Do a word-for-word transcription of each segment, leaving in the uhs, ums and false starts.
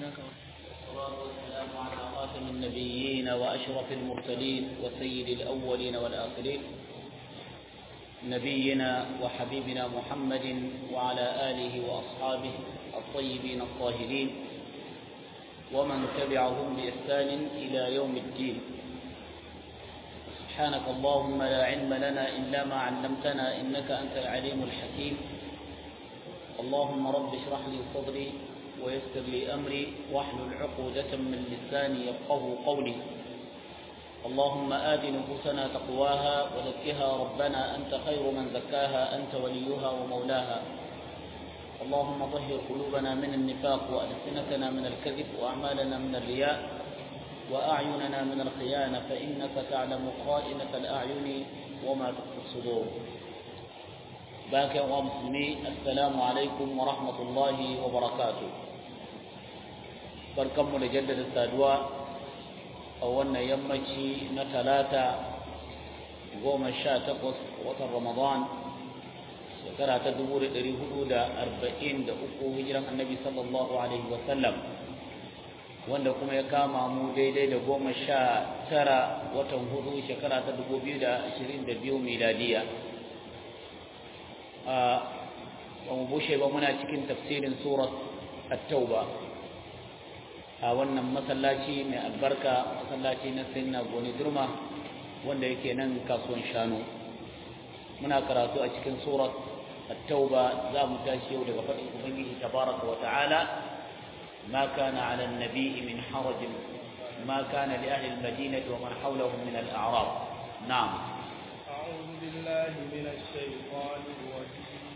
والصلاة والسلام على خاتم النبيين وأشرف المرسلين وسيد الأولين والآخرين نبينا وحبيبنا محمد وعلى آله وأصحابه الطيبين الطاهرين ومن تبعهم بإحسان إلى يوم الدين. سبحانك اللهم لا علم لنا إلا ما علمتنا إنك أنت العليم الحكيم. اللهم رب اشرح لي صدري ويسر لي أمري واحلل عقدة من لساني يفقه قولي. اللهم آت نفوسنا تقواها وزكها ربنا أنت خير من زكاها أنت وليها ومولاها. اللهم طهر قلوبنا من النفاق وألسنتنا من الكذب وأعمالنا من الرياء وأعيننا من الخيانة فإنك تعلم خائنة الأعين وما تخفي الصدور. باكي ومسلمي السلام عليكم ورحمة الله وبركاته. بركم لجدد السادواء أولنا يمشي نتلاتا قوم الشاتقص وطن رمضان shekara ta dubu da ɗari hudu da arba'in da uku hijiran annabi sallallahu alaihi wasallam, wanda kuma ya kama mu daidai da goma sha tara watan hudu shekara ta dubu biyu da ashirin da biyu miladiya. Ba mu bushe ba muna cikin tafsirin surat at-tauba a wannan masallaci mai albarka, masallaci na sayyidina Goni Durma wanda yake nan kasuwan shanu. Muna karatu a cikin surat التوبة ذا متاشي ولغفر أبنيه تبارك وتعالى ما كان على النبي من حرج ما كان لأهل المدينة ومن حولهم من الأعراب. نعم. أعوذ بالله من الشيطان الرجيم.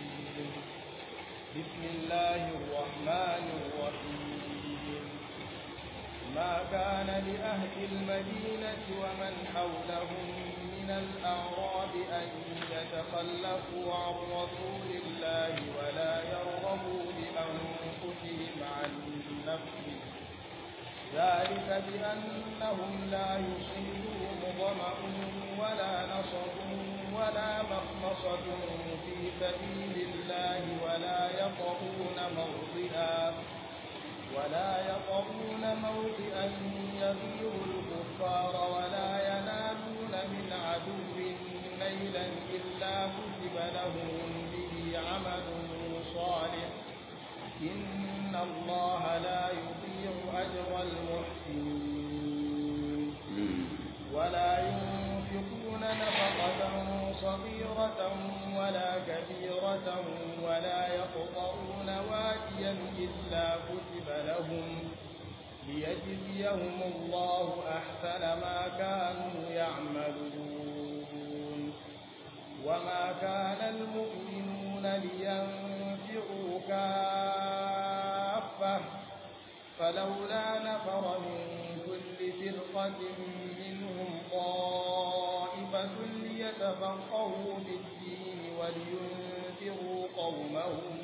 بسم الله الرحمن الرحيم. ما كان لأهل المدينة ومن حولهم من الأعراب أن يتخلفوا عن رسول الله ولا يرغبوا بأنفسهم عن نفسه، ذلك بأنهم لا يصيبهم ظمأ ولا نصب ولا مخمصة في سبيل الله ولا يطؤون موطئا ولا يطؤون موطئا يغيظ الكفار ولا ينالون من عدو نيلا إلا كتب لهم به عمل صالح إن الله لا يضيع أجر المحسنين. ولا ينفقون نفقة صغيرة ولا كبيرة ولا يقطعون واديا إلا كتب لهم ليجزيهم الله أحسن ما كانوا يعملون. وما كان المؤمنون لينفروا كافة فلولا نفر من كل فرقة منهم طائفة ليتفقهوا في الدين ولينذروا قومهم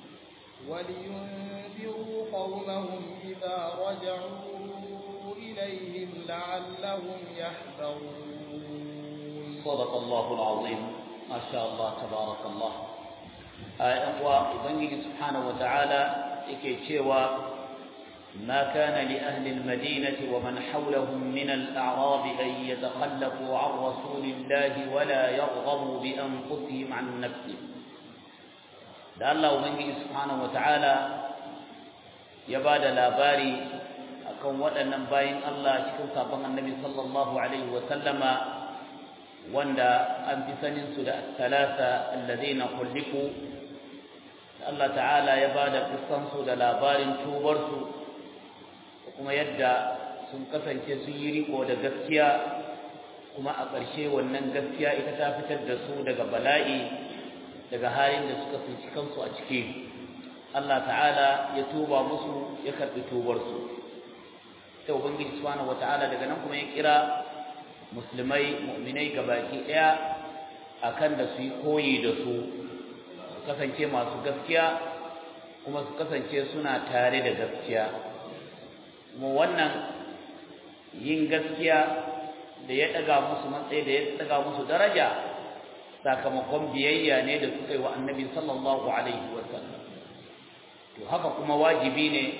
ولينذروا قومهم إذا رجعوا إليهم لعلهم يحذرون. صدق الله العظيم. ما شاء الله تبارك الله. وأبنجي سبحانه وتعالى يكيشوا ما كان لأهل المدينة ومن حولهم من الأعراب أن يتخلفوا عن رسول الله ولا يرغبوا بأنفسهم عن نفسه. da Allah Ubangiji subhanahu wataala ya bada labari akan waɗannan bayin Allah cikin sabon Annabi sallallahu alaihi wa sallama wanda an fi sanin su da talata alladhina khuliqu. Allah ta'ala ya bada kissan su da labarin tubar su kuma yadda sun kasance sun yi riko da gaskiya kuma a ƙarshe wannan gaskiya ita ta fitar da su daga bala'i daga halin da suka tsinci kansu a ciki. Allah ta'ala ya tuba musu ya karbi tubar su. sai ubangiji subhanahu wataala daga nan kuma ya kira musulmai mu'minai gabaki daya akan da su yi koyi da su su kasance masu gaskiya kuma su kasance suna tare da gaskiya. kuma wannan yin gaskiya da ya daga musu matsayi da ya daga musu daraja sakamakon biyayya ne da suka yi wa annabi sallallahu alaihi wasallam. to haka kuma wajibi ne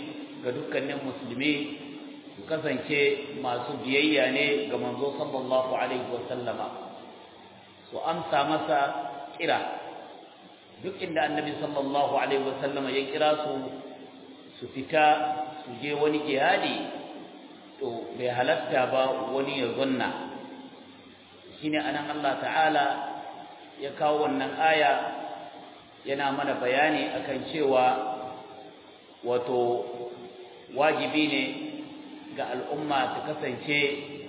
ga dukkanin musulmi su kasance masu biyayya ne ga manzo sallallahu alaihi wasallama su amsa masa kira duk inda annabi sallallahu alaihi wasallama ya kira su su fita su je wani jihadi to bai halatta ba wani ya zanna shine anan Allah ta'ala ya kawo wannan aya yana mana bayani akan cewa wato wajibi ne ga al'umma ta kasance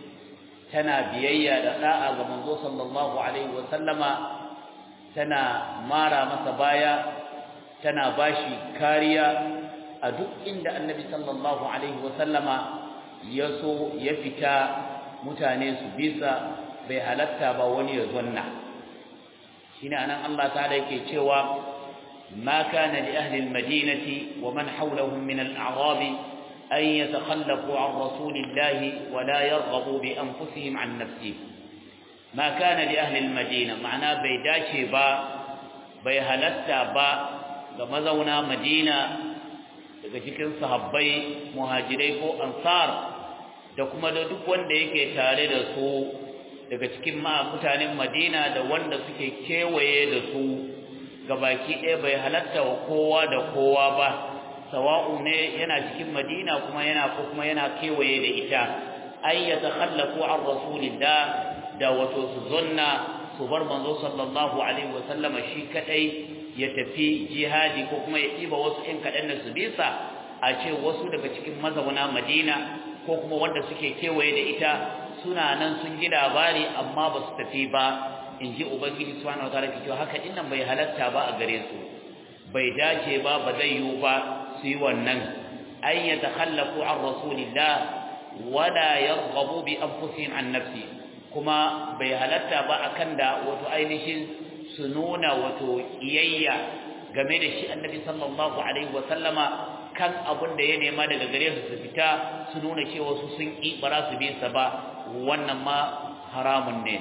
tana biyayya da da'a ga manzo sallallahu alaihi wa sallama tana mara masa baya tana bashi kariya a duk inda annabi sallallahu alaihi wa sallama ya so ya fita mutane su bisa bai halatta ba wani ya zonna shine anan Allah ta'ala yake cewa ma kana li ahli al-madinati wa man hawlahum min al-a'rab an yatakhallafu an rasulillahi wa la yarghabu bi anfusihim an nafsihi ma kana li ahli al-madina ma'ana bai dace ba bai halatta ba ga mazauna Madina daga cikin sahabbai muhajirai ko ansar da kuma da duk wanda yake tare da su daga cikin ma mutanen Madina da wanda suke kewaye da su gabaki ɗaya bai halatta wa kowa da kowa ba sawa'u ne yana cikin Madina kuma yana ko kuma yana kewaye da ita ay yatakhallafu an rasulillah da wato su zonna su bar manzo sallallahu alaihi wa sallama shi kadai ya tafi jihadi ko kuma ya ɗiba wasu ɗin kaɗan da su bisa a ce wasu daga cikin mazauna Madina ko kuma wanda suke kewaye da ita suna nan sun ji labari amma ba su tafi ba in ji ubangiji subhanahu wataala ke cewa haka dinnan bai halatta ba a gare su bai dace ba ba zai yiwu ba su yi wannan an yatakhallafu an rasulillah wala yarghabu bi anfusihim an nafsi kuma bai halatta ba akan da wato ainihin su nuna wato iyayya game da shi annabi sallallahu alaihi wa sallama kan abin da ya nema daga gare su su fita su nuna cewa su sun ki bara su bi sa ba wannan ma haramun ne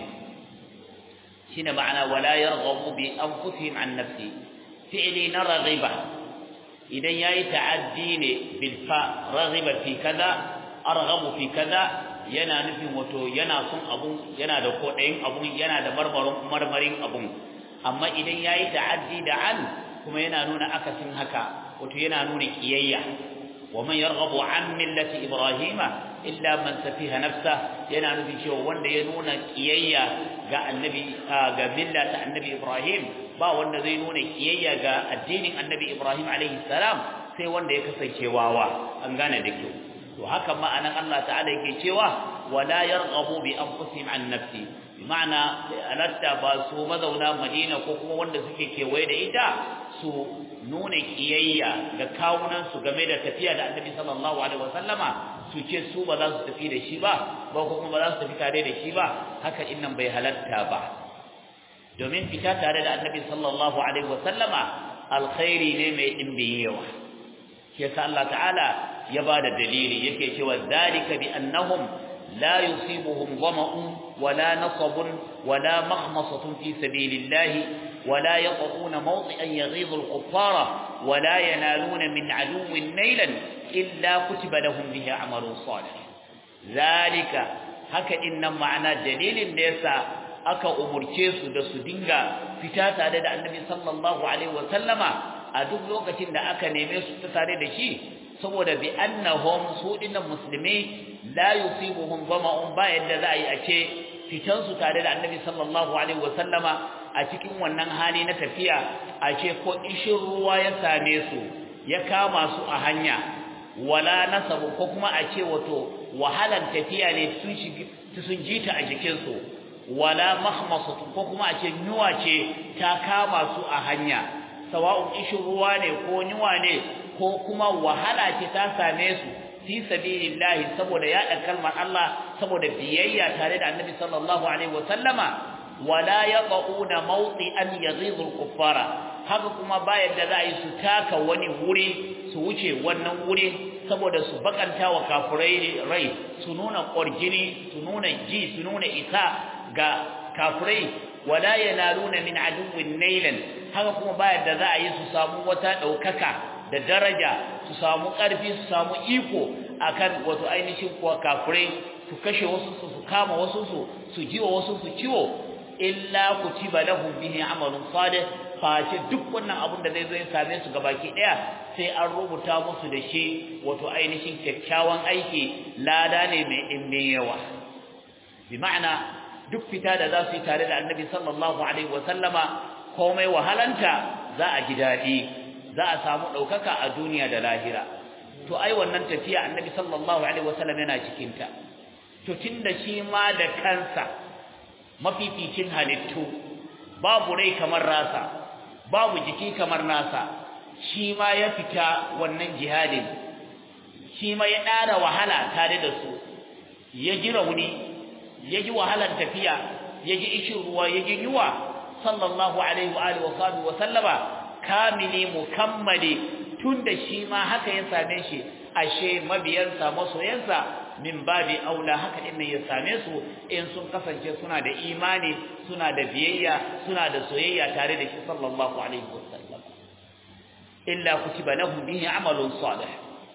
shine ma'ana wala yarghabu bi anfusihim an nafsi fi'li na raghiba idan yayi ta'addi ne bil fa raghiba fi kaza arghabu fi kaza yana nufin wato yana son abun yana da kodayin abun yana da marmarin marmarin abun amma idan yayi ta'addi da an kuma yana nuna akasin haka wato yana nuna kiyayya wa man yarghabu an millati ibrahima illa man safiha nafsa yana nufin cewa wanda ya nuna kiyayya ga annabi ga millata annabi ibrahim ba wanda zai nuna kiyayya ga addinin annabi ibrahim alaihi salam sai wanda ya kasance wawa an gane da kyau to haka ma'anan Allah ta'ala yake cewa wala yarghabu bi anfusihim an nafsi bima'ana alatta ba su mazauna Madina ko kuma wanda suke kewaye da ita su nuna kiyayya ga kawunan su game da tafiya da Annabi sallallahu alaihi wasallama su ce su ba za su tafi da shi ba ba ko kuma ba za su tafi tare da shi ba haka innan bai halatta ba domin fita tare da Annabi sallallahu alaihi wasallama alkhairi ne mai dimbin yawa shi yasa Allah ta'ala ya bada dalili yake cewa zalika bi annahum la yusibuhum dhama'un wala nasabun wala makhmasatun fi sabilillahi wala yaquna mawdi'an yaghidhu al-kuffara wala yanaluna min aduwwin nailan illa kutiba lahum bihi amalun salih zalika haka innan ma'ana dalilin da yasa aka umurce su da su dinga fita tare da annabi sallallahu alaihi wa sallama a duk lokacin da aka neme su ta tare da shi saboda bi annahum su dinnan musulmi la yusibuhum dhama'un ba yadda za a yi a ce fitan su tare da annabi sallallahu alaihi wa sallama a cikin wannan hali na tafiya a ce ko ishin ruwa ya same su ya kama su a hanya wala nasabu ko kuma a ce wato wahalan tafiya ne sun sun jita a jikin su wala mahmasatu ko kuma a ce nyuwa ce ta kama su a hanya sawa'un ishin ruwa ne ko nyuwa ne ko kuma wahala ce ta same su fi sabilillahi saboda yada kalmar Allah saboda biyayya tare da Annabi sallallahu alaihi wasallama wala yaquna mawti'an yaghidhu al-kuffara haka kuma bayan da za a yi su taka wani wuri su wuce wannan wuri saboda su bakanta wa kafirai rai su nuna ƙwarjini su nuna ji su nuna isa ga kafirai wala yanaluna min aduwwin nailan haka kuma bayan da za a yi su samu wata daukaka da daraja su samu ƙarfi su samu iko akan wato ainihin kuwa kafirai su kashe wasu su su kama wasu su su jiwa wasu su ciwo illa kutiba lahum bihi amalun salih face duk wannan abun da zai zo ya same su gabaki daya sai an rubuta musu da shi wato ainihin kyakkyawan aiki lada ne mai dimbin yawa bi ma'ana duk fita da za su yi tare da annabi sallallahu alaihi wa sallama komai wahalanta za a ji daɗi za a samu ɗaukaka a duniya da lahira to ai wannan tafiya annabi sallallahu alaihi wa sallam yana cikin ta to tunda shi ma da kansa mafificin halittu babu rai kamar rasa babu jiki kamar nasa shi ma ya fita wannan jihadin shi ma ya ɗara wahala tare da su ya ji rauni ya ji wahalar tafiya ya ji ishin ruwa ya ji yuwa sallallahu alaihi wa alihi wa sahbihi wa sallama kamili mukammali tunda shi ma haka ya same shi ashe mabiyansa masoyansa min babi aula haka din ya same su in sun kasance suna da imani suna da biyayya suna da soyayya tare da shi sallallahu alaihi wa sallam illa kutiba lahum bihi amalun salih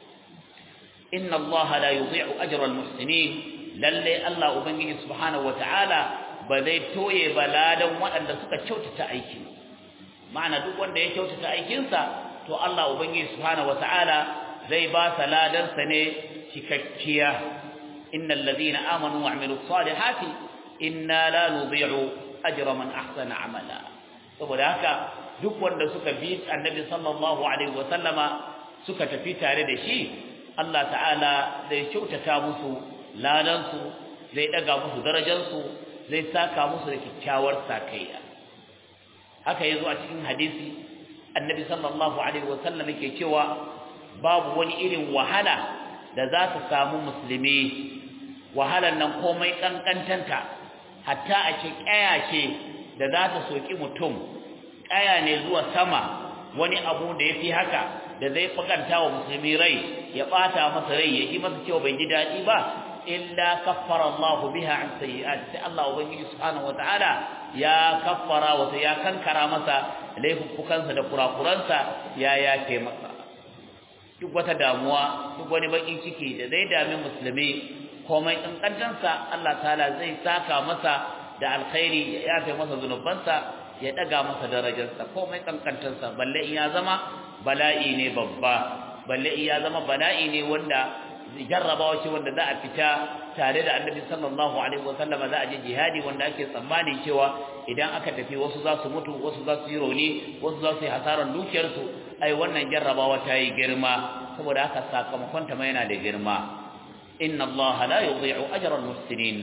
inna allaha la yudhi'u ajra almuhsinin lalle Allah ubangiji subhanahu wa ta'ala ba zai toye baladan waɗanda suka kyautata aiki ma'ana duk wanda ya kyautata aikinsa to Allah ubangiji subhanahu wa ta'ala zai ba sa ladansa ne cikakkiya innal ladina amanu wa amilus salihati inna la nudhi'u ajra man ahsana amala saboda haka duk wanda suka bi annabi sallallahu alaihi wa sallama suka tafi tare da shi Allah ta'ala zai kyautata musu ladansu zai daga musu darajarsu zai saka musu da kyakkyawar sakayya haka yazo a cikin hadisi annabi sallallahu alaihi wa sallam yake cewa babu wani irin wahala da za ta samu musulmi wahalan nan komai kankantanta hatta a ce kaya ce da za ta soki mutum kaya ne zuwa sama wani abu da yafi haka da zai fakanta wa musulmi rai ya bata masa rai ya yi masa cewa bai ji dadi ba illa kaffara Allahu biha an sayyi'ati sai Allah ubangiji subhanahu wataala ya kaffara wa ya kankara masa laifukansa da kurakuransa ya yafe masa duk wata damuwa duk wani bakin ciki da zai dame musulmi komai kankantansa Allah ta'ala zai saka masa da alkhairi ya yafe masa zunubansa ya daga masa darajarsa komai kankantansa balle in ya zama bala'i ne babba balle in ya zama bala'i ne wanda jarrabawa ce wanda za a fita tare da annabi sallallahu alaihi wasallam za a je jihadi wanda ake tsammani cewa idan aka tafi wasu za su mutu wasu za su yi rauni wasu za su yi hasaran dukiyarsu ai wannan jarrabawa ta yi girma saboda haka sakamakon ta mai yana da girma inna allaha la yudhi'u ajra al-muhsinin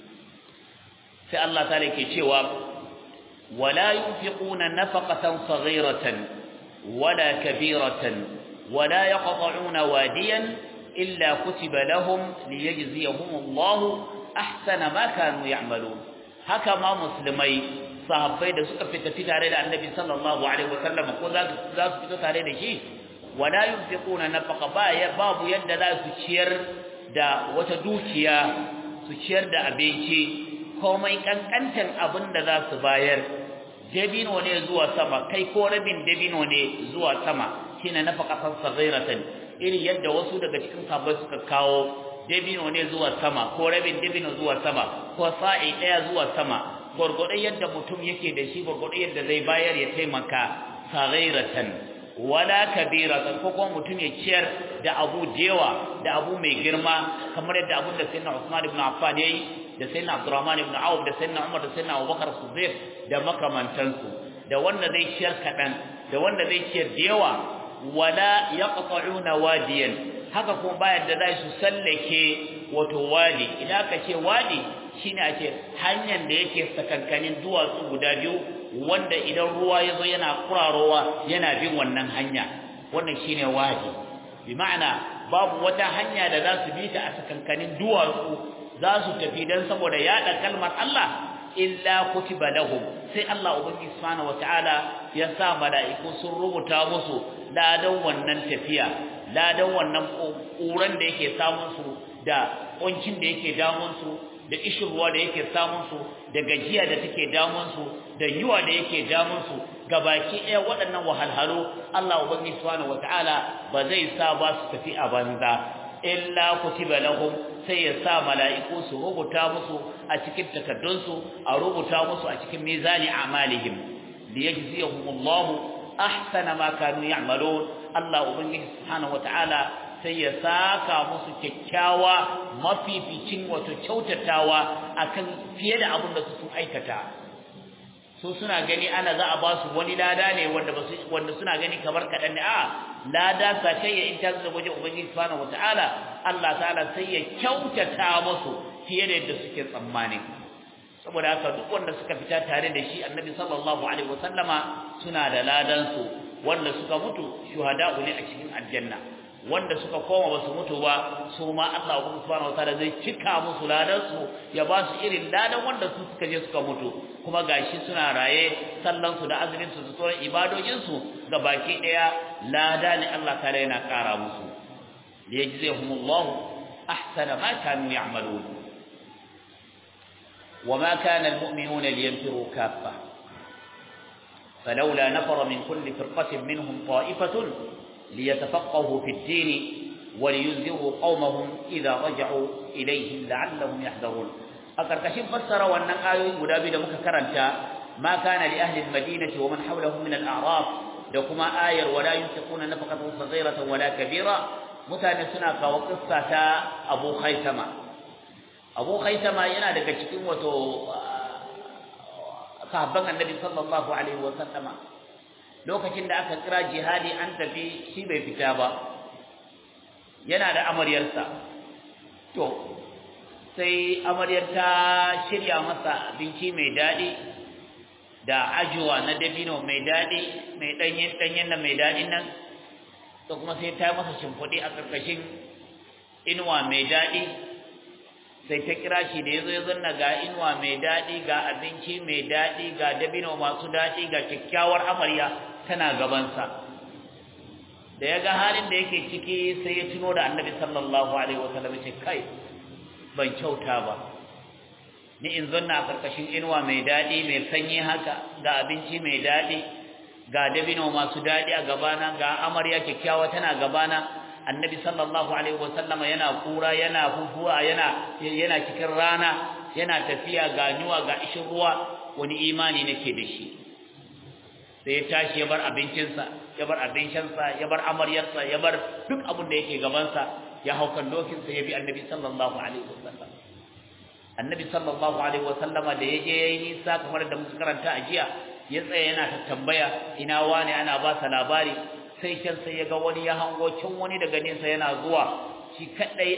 sai Allah ta yake cewa wala yunfiquna nafaqatan saghiratan wala kabiratan wala yaqta'una wadiyan illa kutiba lahum liyajziyahum Allah ahsana ma kanu ya'malun haka ma musulmai sahabbai da suka fita tare da annabi sallallahu alaihi wasallam ko za su fita tare da shi wala yunfiquna nafaqa baya babu yadda za su ciyar da wata dukiya su ciyar da abinci komai kankantan abin da za su bayar dabino ne zuwa sama kai ko rabin dabino ne zuwa sama shine nafaqatan saghiratan irin yadda wasu daga cikin sahabbai suka kawo dabino ne zuwa sama ko rabin dabino zuwa sama ko sa'i daya zuwa sama gurgurdan yadda mutum yake da shi gurgurdan yadda zai bayar ya taimaka saghiratan wala kabiratan ko kuma mutum ya ciyar da abu dewa da abu mai girma kamar yadda abun da sayyidina Usman ibn Affan yayi da sayyidina Abdurrahman ibn Auf da sayyidina Umar da sayyidina Abubakar Siddiq da makamantansu da wanda zai ciyar kadan da wanda zai ciyar da yawa wala yaqta'una wadiyan haka kuma bayan da zai su sallake wato wadi idan ka ce wadi shine ake hanyar da yake sakankanin duwatsu guda biyu wanda idan ruwa yazo yana kurarowa yana bin wannan hanya wannan shine wadi bi ma'ana babu wata hanya da za su bi ta a sakankanin duwatsu za su tafi dan saboda yada kalmar Allah illa kutiba lahum sai Allah ubangiji subhanahu wataala ya sa mala'iku sun rubuta musu ladan wannan tafiya ladan wannan kuran da yake samun su da kuncin da yake damun su da ishirwa da yake samun su da gajiya da take damun su da yuwa da yake damun su gabaki ɗaya waɗannan wahalhalu Allah ubangiji subhanahu wataala ba zai sa ba su tafi a banza illa kutiba lahum sai ya sa mala'iku su rubuta musu a cikin takaddunsu a rubuta musu a cikin mizani a'malihim liyajziyahumullahu ahsana ma kanu ya'malun Allah ubangiji subhanahu wataala sai ya saka musu kyakkyawa mafificin wato kyautatawa akan fiye da abin da su sun aikata su suna gani ana za a ba su wani lada ne wanda ba su wanda suna gani kamar kadan ne a lada sakayya in ta zo wajen ubangiji subhanahu wataala Allah ta'ala sai ya kyautata musu fiye da yadda suke tsammani saboda haka duk wanda suka fita tare da shi annabi sallallahu alaihi wasallama suna da ladan su wanda suka mutu shuhada'u ne a cikin aljanna wanda suka koma basu mutu ba su ma Allah subhanahu wataala zai cika musu ladan su ya ba su irin ladan wanda su suka je suka mutu kuma gashi suna raye sallan su da azumin su da sauran ibadojin su ga baki daya lada ne Allah ta'ala yana kara musu liyajzihumullahu ahsana ma kanu ya'malun وما كان المؤمنون لينفروا كافة فلولا نفر من كل فرقة منهم طائفة ليتفقهوا في الدين ولينذروا قومهم إذا رجعوا إليهم لعلهم يحذرون أكركشف فسر وأن آيوين مدابد مككرنتا ما كان لأهل المدينة ومن حولهم من الأعراف لكما آية ولا ينفقون نفقة صغيرة ولا كبيرة متانسنا وقصة أبو خيثمة أبو خيثمة ينا daga cikin wato sahabban annabi sallallahu alaihi wa sallama lokacin da aka kira jihadi an tafi shi bai fita ba yana da amaryarsa to sai amaryar ta shirya masa abinci mai dadi da ajuwa na dabino mai dadi mai danyen danyen nan mai dadin nan to kuma sai ta masa shimfudi a karkashin inuwa mai dadi sai ta kira shi da yazo ya zanna ga inuwa mai dadi ga abinci mai dadi ga dabino masu dadi ga kyakkyawar amarya tana gaban sa da yaga halin da yake ciki sai ya tuno da Annabi sallallahu alaihi wasallam ce kai ban kyauta ba ni in zanna a karkashin inuwa mai dadi mai sanyi haka ga abinci mai dadi ga dabino masu dadi a gabana ga amarya kyakkyawa tana gabana Annabi sallallahu alaihi wasallama yana kura yana huhuwa yana yana cikin rana yana tafiya ga nyuwa ga ishin ruwa wani imani nake da shi sai ya tashi ya bar abincinsa ya bar abincinsa ya bar amaryarsa ya bar duk abin da yake gabansa ya hau kan dokinsa ya bi Annabi sallallahu alaihi wasallam Annabi sallallahu alaihi wasallama da yaje yayi nisa kamar da muka karanta a jiya ya tsaya yana ta tambaya ina wani ana ba sa labari sai can sai ya ga wani ya hango can wani daga nesa yana zuwa shi kadai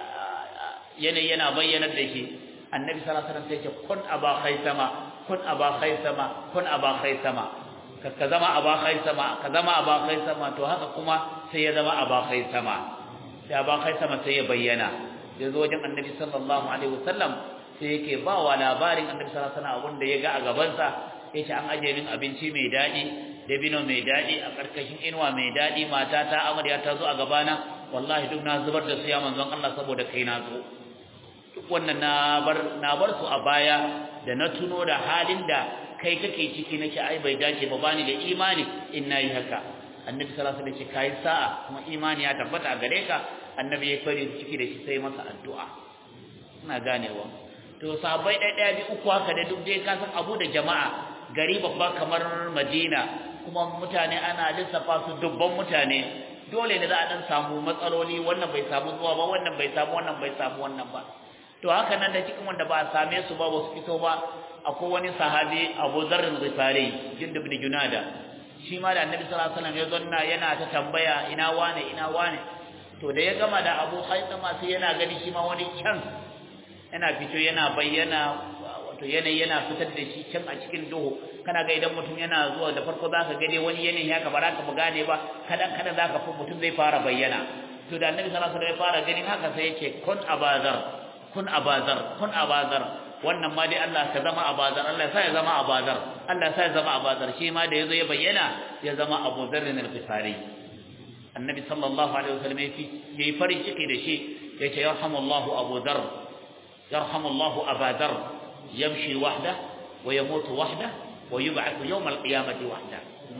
yanayi yana bayyana da shi Annabi sallallahu alaihi wasallam sai ya ce kun aba khaisama kun aba khaisama kun aba khaisama ka zama aba khaisama ka zama aba khaisama to haka kuma sai ya zama aba khaisama sai aba khaisama sai ya bayyana ya zo wajen Annabi sallallahu alaihi wasallam sai yake ba wa labarin Annabi sallallahu alaihi wasallam abin da ya ga a gaban sa yace an aje min abinci mai dadi dabino mai dadi a karkashin inuwa mai dadi mata ta amarya ta zo a gabana wallahi duk na zubar da su ya manzon Allah saboda kai na zo duk wannan na bar na bar su a baya da na tuno da halin da kai kake ciki nake ai bai dace ba bani da imani in nayi haka Annabi sallallahu alaihi wasallam kai sa'a kuma imani ya tabbata a gare ka Annabi ya fari ciki da shi sai masa addu'a ina ganewa to sahabbai dai dai bi uku haka da duk dai ka san abu da jama'a gari babba kamar Madina kuma mutane ana lissafa su dubban mutane dole ne za a dan samu matsaloli wannan bai samu zuwa ba wannan bai samu wannan bai samu wannan ba to haka nan da cikin wanda ba a same su ba wasu fito ba akwai wani sahabi Abu Dharr al-Ghifari Jundub ibn Junada shi ma da Annabi sallallahu alaihi wasallam ya zanna yana ta tambaya ina wane ina wane to da ya gama da Abu Khaythama sai yana gani shi ma wani can yana fito yana bayyana wato yanayi yana fitar da shi can a cikin duhu kana ga idan mutum yana zuwa da farko zaka ga dai wani yanayi haka ba za ka gane ba kada kada zaka fi mutum zai fara bayyana to da Annabi sallallahu alaihi wasallam ya fara ganin haka sai yake kun abazar kun abazar kun abazar wannan ma dai Allah ka zama abazar Allah sai ya zama abazar Allah sai ya zama abazar shi ma da yazo ya bayyana ya zama Abu Dharr al-Ghifari Annabi sallallahu alaihi wasallam yayi farin ciki da shi yace yarhamullahu Abu Dharr yarhamullahu Abu Dharr yamshi wahda wa yamutu wahda wa yub'athu yawm al-qiyamati wahda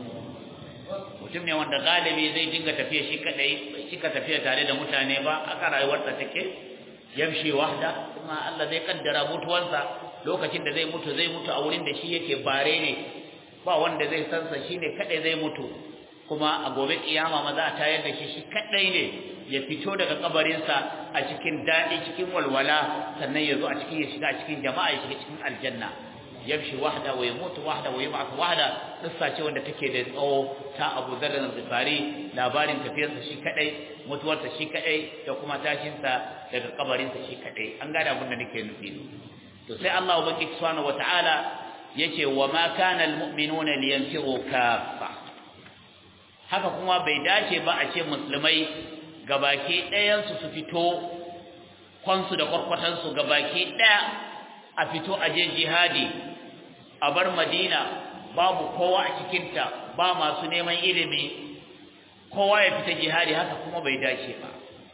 mutum ne wanda galibi zai dinga tafiya shi kadai shi ka tafiya tare da mutane ba aka rayuwarsa take yamshi wahda kuma Allah zai kaddara mutuwarsa lokacin da zai mutu zai mutu a wurin da shi yake bare ne ba wanda zai san sa shine kadai zai mutu kuma a gobe kiyama ma za a tayar da shi shi kadai ne ya fito daga kabarinsa a cikin dadi cikin walwala sannan ya zo a cikin ya shiga cikin jama'a ya shiga cikin aljanna yamshi wahda wa yamutu wahda wa yub'ath wahda kissa ce wanda take da tsawo ta Abu Dharr al-Ghifari labarin tafiyarsa shi kadai mutuwarsa shi kadai da kuma tashinsa daga kabarinsa shi kadai an gada abin da nake nufi to sai Allah ubangiji subhanahu wataala yace wa ma kana al-mu'minuna liyanfiru kaffa haka kuma bai dace ba a ce musulmai gabaki ɗayan su su fito kwansu da kwarkwatan su gabaki ɗaya a fito a je jihadi a bar Madina babu kowa a cikinta ba masu neman ilimi kowa ya fita jihadi haka kuma bai dace ba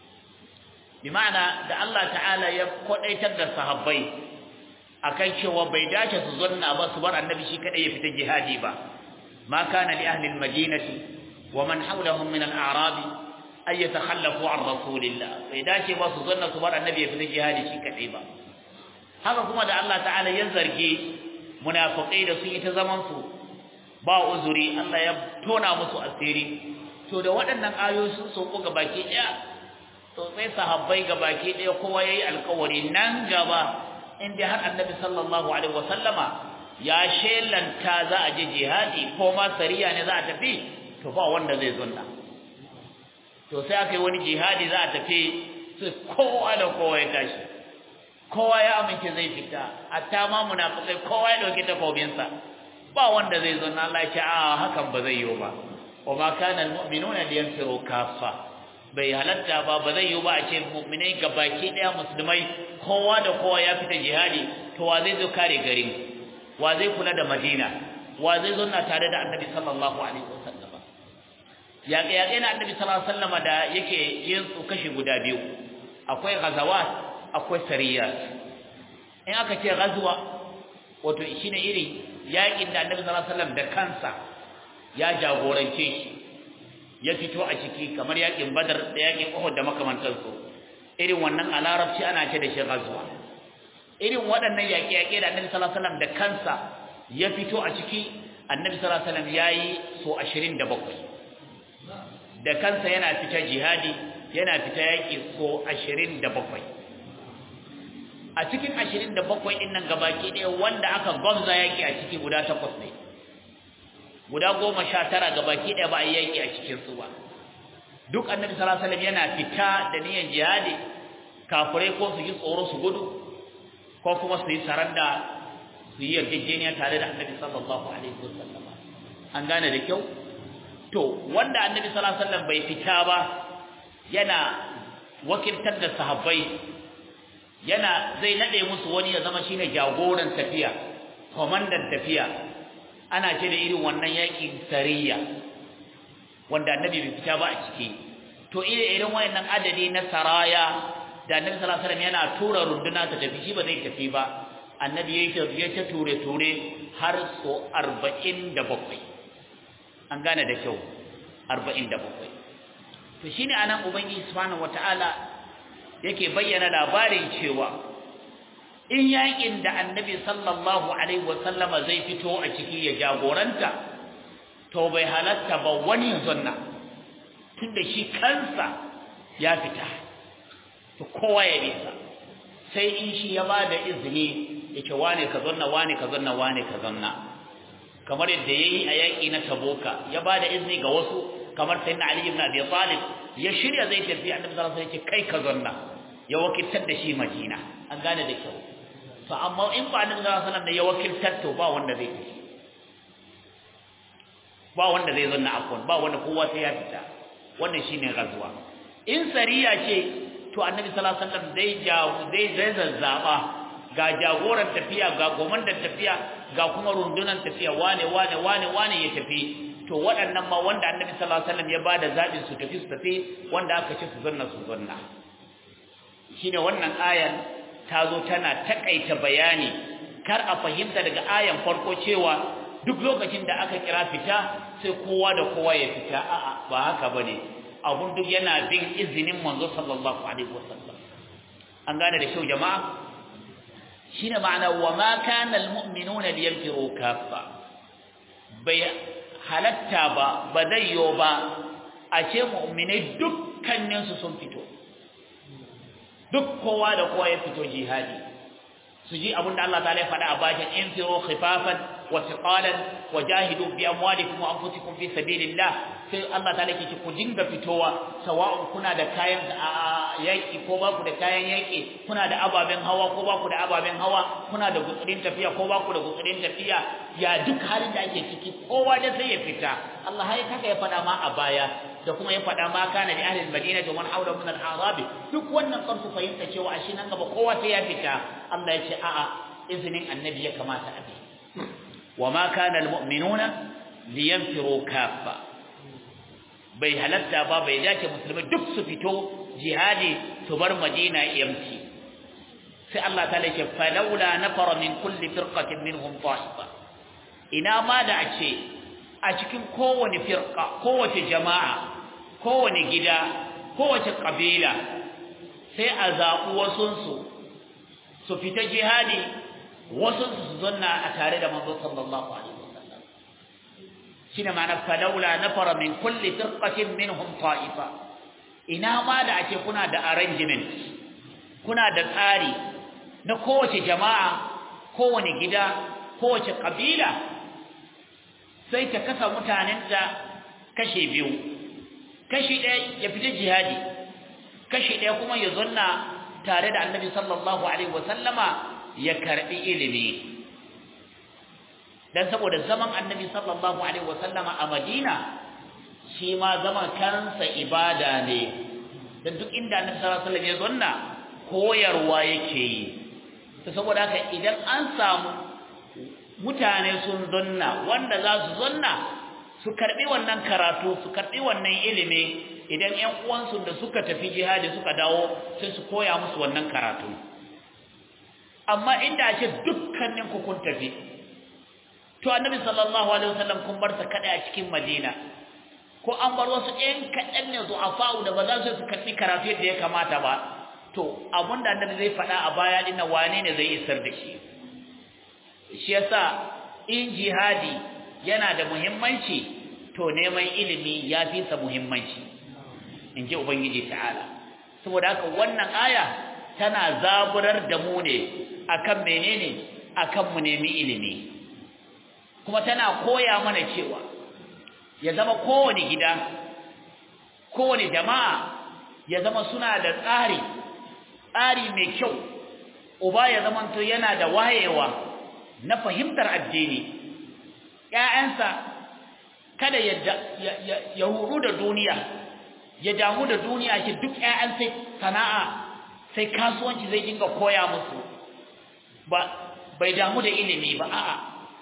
bi ma'ana da Allah ta'ala ya kodaitar da sahabbai akan cewa bai dace su zanna ba su bar annabi shi kadai ya fita jihadi ba ma kana li ahli al-madinati wa man hawlahum min al-a'rab ay yatakhallafu an rasulillah bai dace ba su zanna su bar annabi ya fita jihadi shi kadai ba haka kuma da Allah ta'ala ya zargi munafiqai da su yi ta zaman su ba uzuri Allah ya tona musu asiri to da waɗannan ayoyi sun sauko gabaki ɗaya to sai sahabbai gabaki ɗaya kowa yayi alƙawari nan gaba inda har annabi sallallahu alaihi wasallama ya shelanta za a je jihadi ko ma sariya ne za a tafi to ba wanda zai zunna to sai aka yi wani jihadi za a tafi sai kowa da kowa ya tashi kowa ya amince zai fita hatta ma munafikai kowa ya dauki takobinsa ba wanda zai zo na Allah ya ce a hakan ba zai yi ba wa ma kana almu'minuna liyanfiru kaffa bai halatta ba ba zai yi ba a ce mu'minai gabaki daya musulmai kowa da kowa ya fita jihadi to wa zai zo kare garin wa zai kula da Madina wa zai zo na tare da Annabi sallallahu alaihi wasallam ya ga ya ga Annabi sallallahu alaihi wasallam da yake yin su kashi guda biyu akwai ghazawat akwai sariya in aka ce ghazwa wato shine iri yakin da Annabi sallallahu alaihi wasallam da kansa ya jagorance shi ya fito a ciki kamar yakin Badar da yakin Uhud da makamantansu irin wannan a Larabci ana ce da shi ghazwa irin waɗannan yaƙe-yaƙe da Annabi sallallahu alaihi wasallam da kansa ya fito a ciki Annabi sallallahu alaihi wasallam yayi so ashirin da bakwai da kansa yana fita jihadi yana fita yaƙi so ashirin da bakwai a cikin ashirin da bakwai din nan gabaki ɗaya wanda aka gwamza yaki a ciki guda takwas ne guda goma sha tara gabaki ɗaya ba a yi yaki a cikin su ba duk Annabi sallallahu alaihi wasallam yana fita da niyyar jihadi kafirai ko su yi tsoro su gudu ko kuma su yi saranda su yi yarjejeniya tare da Annabi sallallahu alaihi wasallam an gane da kyau to wanda Annabi sallallahu alaihi wasallam bai fita ba yana wakiltar da sahabbai yana zai nade musu wani ya zama shine jagoran tafiya komandan tafiya ana ce da irin wannan yakin sariya wanda Annabi bai fita ba a ciki to irin wayannan adadi na saraya da Annabi sallallahu alaihi wasallam yana tura runduna ta tafi shi ba zai tafi ba Annabi yayi tafiya ta ture ture har so arba'in da bakwai an gane da kyau arba'in da bakwai to shine anan ubangiji subhanahu wataala yake bayyana labarin cewa in yakin da Annabi sallallahu alaihi wasallama zai fito a ciki ya jagoranta to bai halatta ba wani zanna tunda shi kansa ya fita to kowa ya bisa sai in shi ya bada izini yake wane ka zanna wane ka zanna wane ka zanna kamar yadda yayi a yaki na Taboka ya bada izini ga wasu kamar sayyidina Ali ibn Abi Talib ya shirya zai tafi Annabi sallallahu alaihi wasallam yake kai ka zanna ya wakiltar da shi Madina an gane da kyau to amma in ba Annabi sallallahu alaihi wasallam da ya wakiltar to ba wanda zai tafi ba wanda zai zanna afwan ba wanda kowa sai ya fita wannan shine gazuwa in sariya ce to Annabi sallallahu alaihi wasallam dai jawo dai zai zazzaba ga jagoran tafiya ga komandan tafiya ga kuma rundunan tafiya wane wane wane wane ya tafi to waɗannan ma wanda Annabi sallallahu alaihi wasallam ya bada zabin su tafi su tafi wanda aka ce su zanna su zanna shine wannan ayan ta zo tana takaita bayani kar a fahimta daga ayan farko cewa duk lokacin da aka kira fita sai kowa da kowa ya fita a'a ba haka bane abun duk yana bin izinin manzo sallallahu alaihi wasallam an gane da shau jama'a shine ma'ana wa ma kana almu'minuna liyanfiru kaffa bai halatta ba ba zai yo ba a ce mu'minai dukkanin su sun fito duk kowa da kowa ya fito jihadi su ji abinda Allah ta'ala ya faɗa a bakin infiru khifafan wa thiqalan wajahidu bi amwalikum wa anfusikum fi sabilillah sai Allah ta'ala yake ku dinga fitowa sawa'un kuna da kayan yaki ko ba ku da kayan yaki kuna da ababen hawa ko ba ku da ababen hawa kuna da gutsurin tafiya ko ba ku da gutsurin tafiya ya duk halin da ake ciki kowa da sai ya fita Allah ya kaka ya faɗa ma a baya da kuma ya faɗa ma kana li ahli al-madinati wa man hawla min al-a'rab duk wannan karsu fahimta cewa ashe nan gaba kowa sai ya fita Allah ya ce a'a izinin annabi ya kamata a bi wa ma kana al-mu'minuna liyanfiru kaffa bai halatta ba bai dace musulmai duk su fito jihadi su bar madina yamci sai Allah ta ce falawla nafara min kulli firqatin minhum ta'ifa ina ma da a ce a cikin kowane firqa kowace jama'a kowane gida kowace kabila sai a zaɓi wasunsu su fita jihadi wasunsu su zanna a tare da manzo sallallahu alaihi wasallam shine ma'ana falawla nafara min kulli firqatin minhum ta'ifa ina ma da ake kuna da arrangement kuna da tsari na kowace jama'a kowane gida kowace kabila sai ta kasa mutanen da kashe biyu kashi ɗaya ya fita jihadi kashi ɗaya kuma ya zanna tare da annabi sallallahu alaihi wasallama ya karbi ilimi dan saboda zaman annabi sallallahu alaihi wasallama a Madina shi ma zaman kansa ibada ne dan duk inda annabi sallallahu alaihi wasallam ya zanna koyarwa yake yi to saboda haka idan an samu mutane sun zanna wanda za su zanna su karbi wannan karatu su karbi wannan ilimi idan ƴan uwansu da suka tafi jihadi suka dawo sai su koya musu wannan karatu amma inda ce dukkanin ku kun tafi to annabi sallallahu alaihi wasallam kun bar sa kada a cikin Madina ko an bar wasu ƴan kaɗan ne zu'afa'u da ba za su karbi karatu yadda ya kamata ba to abunda annabi zai faɗa a baya din wane ne zai isar da shi shi yasa in jihadi yana da muhimmanci to neman ilimi ya fi sa muhimmanci in ji ubangiji ta'ala saboda haka wannan aya tana zaburar da mu ne akan menene akan mu nemi ilimi kuma tana koya mana cewa ya zama kowane gida kowane jama'a ya zama suna da tsari tsari mai kyau uba ya zama to yana da wayewa na fahimtar addini ƴaƴansa kada ya ya huru da duniya ya damu da duniya shi duk ƴaƴan sai sana'a sai kasuwanci zai dinga koya musu ba bai damu da ilimi ba a'a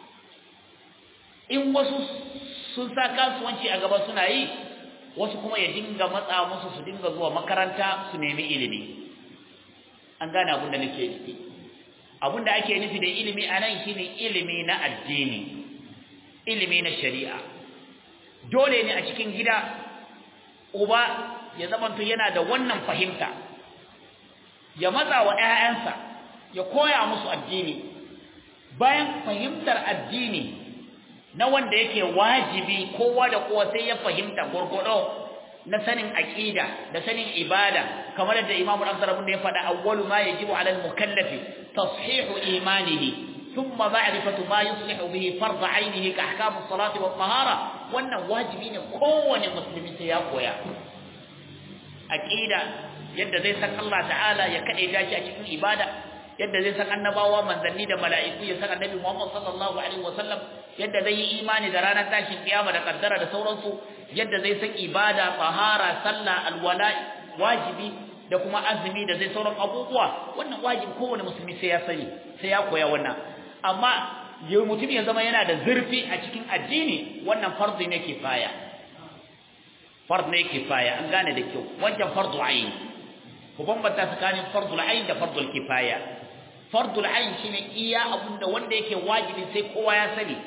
in wasu sun sa kasuwanci a gaba suna yi wasu kuma ya dinga matsa musu su dinga zuwa makaranta su nemi ilimi an gane abin da nake nufi abin da ake nufi da ilimi anan shine ilimi na addini ilimi na shari'a dole ne a cikin gida uba ya zamanto yana da wannan fahimta ya matsa wa ƴaƴansa ya koya musu addini bayan fahimtar addini na wanda yake wajibi kowa da kowa sai ya fahimta gurgudo na sanin aqida da sanin ibada kamar da Imam Al-Azhar da ya faɗa awwalu ma yajibu 'ala al-mukallafi tashihu imanihi thumma ma'rifatu ma yuslihu bihi fard 'ainihi ka ahkam as-salati wat-tahara wannan wajibi ne kowane musulmi sai ya koya aqida yadda zai san Allah ta'ala ya kade dashi a cikin ibada yadda zai san annabawa manzanni da mala'iku ya san annabi Muhammad sallallahu alaihi wasallam yadda zai yi imani da ranar tashin kiyama da kaddara da sauransu yadda zai san ibada tahara sallah alwala wajibi da kuma azumi da zai sauran abubuwa wannan wajibi kowane musulmi sai ya sani sai ya koya wannan amma yau mutum ya zama yana da zurfi a cikin addini wannan farzi ne kifaya farz ne kifaya an gane da kyau wancan farzu ayin ku bambanta tsakanin fardul ayin da fardul kifaya fardul ayin shine iya abunda wanda yake wajibi sai kowa ya sani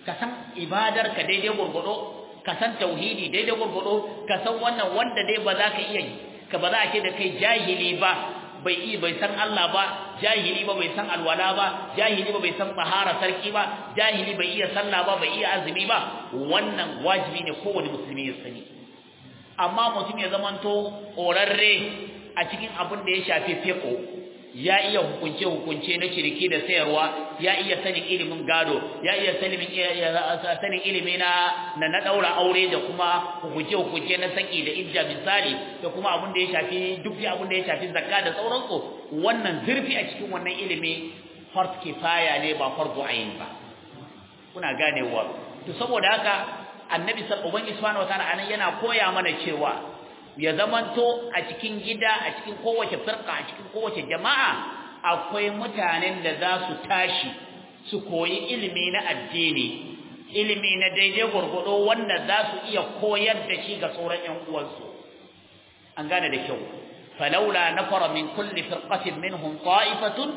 ka san ibadarka daidai gurgudo ka san tauhidi daidai gurgudo ka san wannan wanda dai ba za ka iya ka ba za a ce da kai jahili ba bai yi bai san Allah ba jahili ba bai san alwala ba jahili ba bai san tahara sarki ba jahili bai iya sallah ba bai iya azumi ba wannan wajibi ne kowane musulmi ya sani amma mutum ya zamanto orarre a cikin abin da ya shafi fiqh ya iya hukunce hukunce na shirki da sayarwa ya iya sanin ilimin gado ya iya sanin sanin ilimi na na daura aure da kuma hukunce hukunce na saki da idda misali da kuma abin da ya shafi duk abin da ya shafi zakka da sauransu wannan zurfi a cikin wannan ilimi fard kifaya ne ba fardu ayin ba kuna ganewa to saboda haka annabi sallallahu alaihi wasallam anan yana koya mana cewa ya zamanto a cikin gida a cikin kowace firqa a cikin kowace jama'a akwai mutanen da za su tashi su koyi ilimi na addini ilimi na daidai gurgudo wanda za su iya koyar da shi ga sauran ƴan uwansu an gane da kyau falawla nafara min kulli firqatin minhum ta'ifatun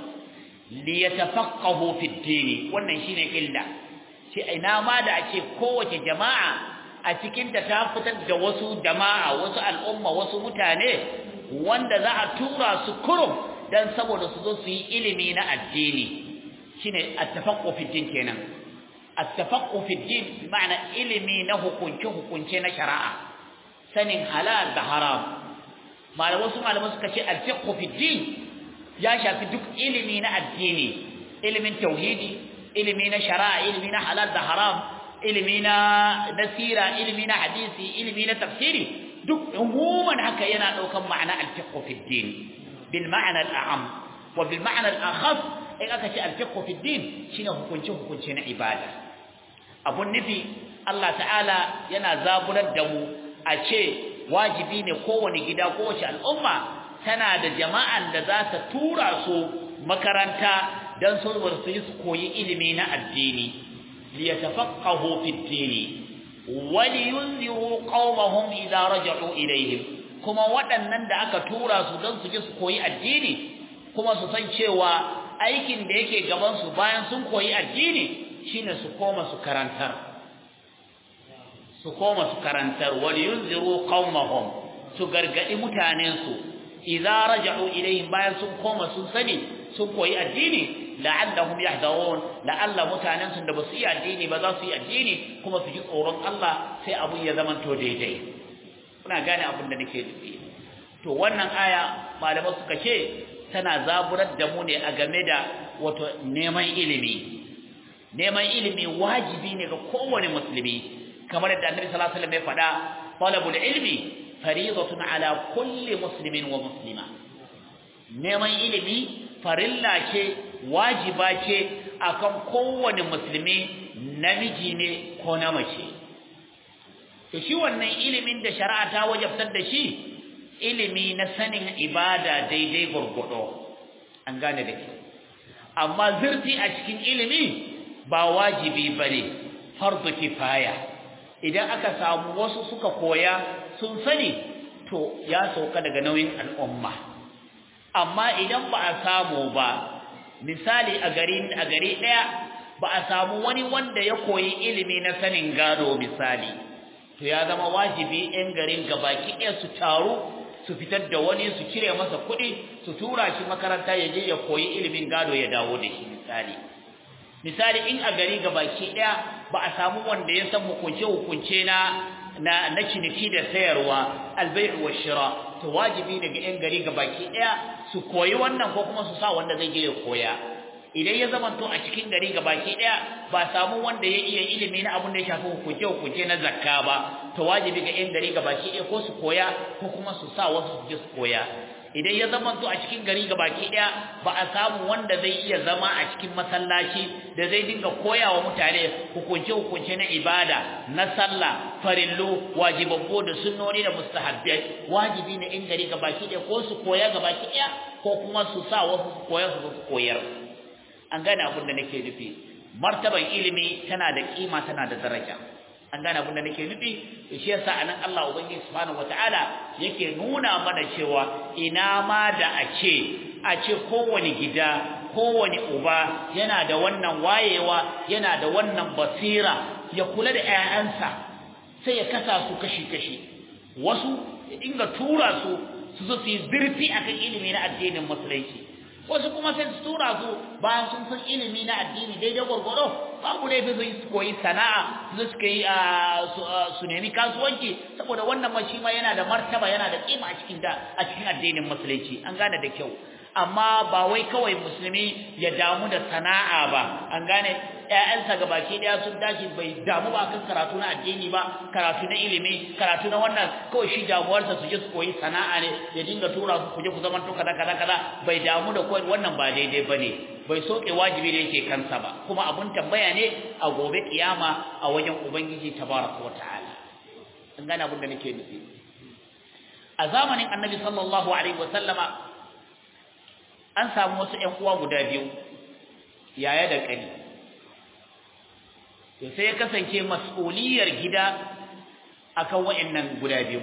liyatafaqahu fi ad-din wannan shine illa shi ina ma da ake kowace jama'a a cikin ta ta fitar da wasu jama'a wasu al'umma wasu mutane wanda za a tura su kurum dan saboda su zo su yi ilimi na addini shine at-tafaqqu fi din kenan at-tafaqqu fi din bi ma'ana ilimi na hukunci hukunce na shari'a sanin halal da haram malamu wasu malamu suka ce al-fiqhu fi din ya shafi duk ilimi na addini ilimin tauhidi ilimi na shari'a ilimi na halal da haram ilimi na nasira ilimi na hadisi ilimi na tafsiri duk umuman haka yana daukan ma'ana al-fiqh fi din bil ma'na al-a'am wa bil ma'na al-akhas in aka ce al-fiqh fi din shine hukunci hukunci na ibada abun nufi Allah ta'ala yana zaburar da mu a ce wajibi ne kowane gida kowace al'umma tana da jama'an da za ta tura su makaranta dan su su yi su koyi ilimi na addini liyatafaqahu fi ad-din wa liyunziru qaumahum idza raja'u ilayhim kuma waɗannan da aka tura su dan su je su koyi addini kuma su san cewa aikin da yake gaban su bayan sun koyi addini shine su koma su karantar su koma su karantar wa liyunziru qaumahum su gargadi mutanen su idza raja'u ilayhim bayan sun koma sun sani sun koyi addini la'allahum yahdharun la'alla mutanen sun da basu yi addini ba za su yi addini kuma su ji tsoron Allah sai abun ya zama to daidai kuna gane abin da nake nufi to wannan aya malamai suka ce tana zaburar da mu ne a game da wato neman ilimi neman ilimi wajibi ne ga kowane musulmi kamar da Annabi sallallahu alaihi wasallam ya faɗa talabul ilmi fariidatun ala kulli muslimin wa muslima neman ilimi farilla ce wajiba ce akan kowane musulmi namiji ne ko na mace to shi wannan ilimin da shari'a ta wajabtar da shi ilimi na sanin ibada daidai gurgudo an gane da ke amma zurfi a cikin ilimi ba wajibi bane fardu kifaya idan aka samu wasu suka koya sun sani to ya sauka daga nauyin al'umma amma idan ba a samu ba misali a gari a gari daya ba a samu wani wanda ya koyi ilimi na sanin gado misali to ya zama wajibi ɗan garin gabaki ɗaya su taru su fitar da wani su cire masa kuɗi su tura shi makaranta ya je ya koyi ilimin gado ya dawo da shi misali misali in a gari gabaki ɗaya ba a samu wanda ya san hukunce hukunce na na na ciniki da sayarwa al-bay' wa shira to wajibi daga ɗan gari gabaki ɗaya su koyi wannan ko kuma su sa wanda zai je ya koya idan ya zama to a cikin gari gabaki ɗaya ba samu wanda ya iya ilimi na abin da ya shafi hukunce hukunce na zakka ba to wajibi ga ɗan gari gabaki ɗaya ko su koya ko kuma su sa wasu su je su koya idan ya zama to a cikin gari gabaki ɗaya ba a samu wanda zai iya zama a cikin masallaci da zai dinga koyawa mutane hukunce hukunce na ibada na sallah farillu wajibabbu da sunnoni da mustahabbai wajibi ne in gari gabaki ɗaya ko su koya gabaki ɗaya ko kuma su sa wasu su koya su su koyar an gane abin da nake nufi martaban ilimi tana da kima tana da daraja an gane abin da nake nufi shi yasa anan Allah ubangiji subhanahu wataala yake nuna mana cewa ina ma da a ce a ce kowane gida kowane uba yana da wannan wayewa yana da wannan basira ya kula da ƴaƴansa sai ya kasa su kashi-kashi wasu ya dinga tura su su zo su yi zurfi akan ilimi na addinin musulunci wasu kuma sai su tura su bayan sun san ilimi na addini daidai gwargwado babu laifi su koyi sana'a su suka yi su nemi kasuwanci saboda wannan ma shi ma yana da martaba yana da kima a cikin da a cikin addinin musulunci an gane da kyau amma ba wai kawai musulmi ya damu da sana'a ba an gane ƴaƴansa gabaki daya sun dace bai damu ba kan karatu na addini ba karatu na ilimi karatu na wannan kawai shi damuwarsa su je su koyi sana'a ne ya dinga tura su kuje ku zaman to kaza kaza kaza bai damu da koyi wannan ba daidai bane bai soke wajibi da yake kansa ba kuma abun tambaya ne a gobe kiyama a wajen ubangiji tabaraka wa ta'ala an gane abin da nake nufi a zamanin annabi sallallahu alaihi wa sallama an samu wasu ƴan uwa guda biyu yaya da kani to sai ya kasance mas'uliyar gida akan wayannan guda biyu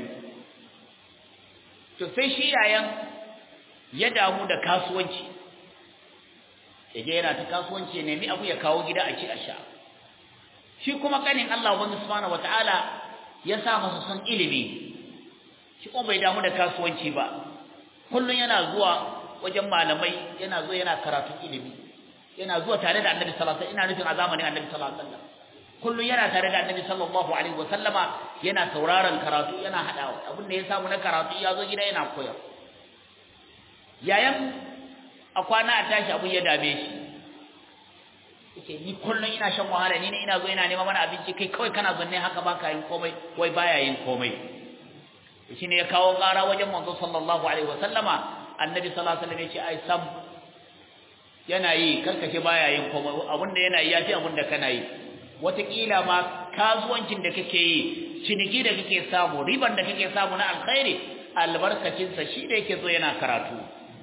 to sai shi yayan ya damu da kasuwanci yaje yana ta kasuwanci ne mi abu ya kawo gida a ci a sha shi kuma kanin Allah wanda subhanahu wataala ya sa masa son ilimi shi kuma bai damu da kasuwanci ba kullun yana zuwa wajen malamai yana zuwa yana karatu ilimi yana zuwa tare da Annabi sallallahu alaihi wasallam ina nufin a zamanin Annabi sallallahu alaihi wasallam kullun yana tare da Annabi sallallahu alaihi wasallama yana sauraron karatu yana hadawa abin da ya samu na karatu ya zo gida yana koyar yayan a kwana a tashi abin ya dame shi yace ni kullun ina shan wahala ni ne ina zo ina neman mana abinci kai kawai kana zanne haka baka yin komai wai baya yin komai shine ya kawo ƙara wajen manzo sallallahu alaihi wasallama Annabi sallallahu alaihi wasallam yace ai sam yana yi karkace baya yin komai abinda yana yi yafi abinda kana yi wataƙila ma kasuwancin da kake yi ciniki da kake samu riban da kake samu na alkhairi albarkacin sa shi da yake zo yana karatu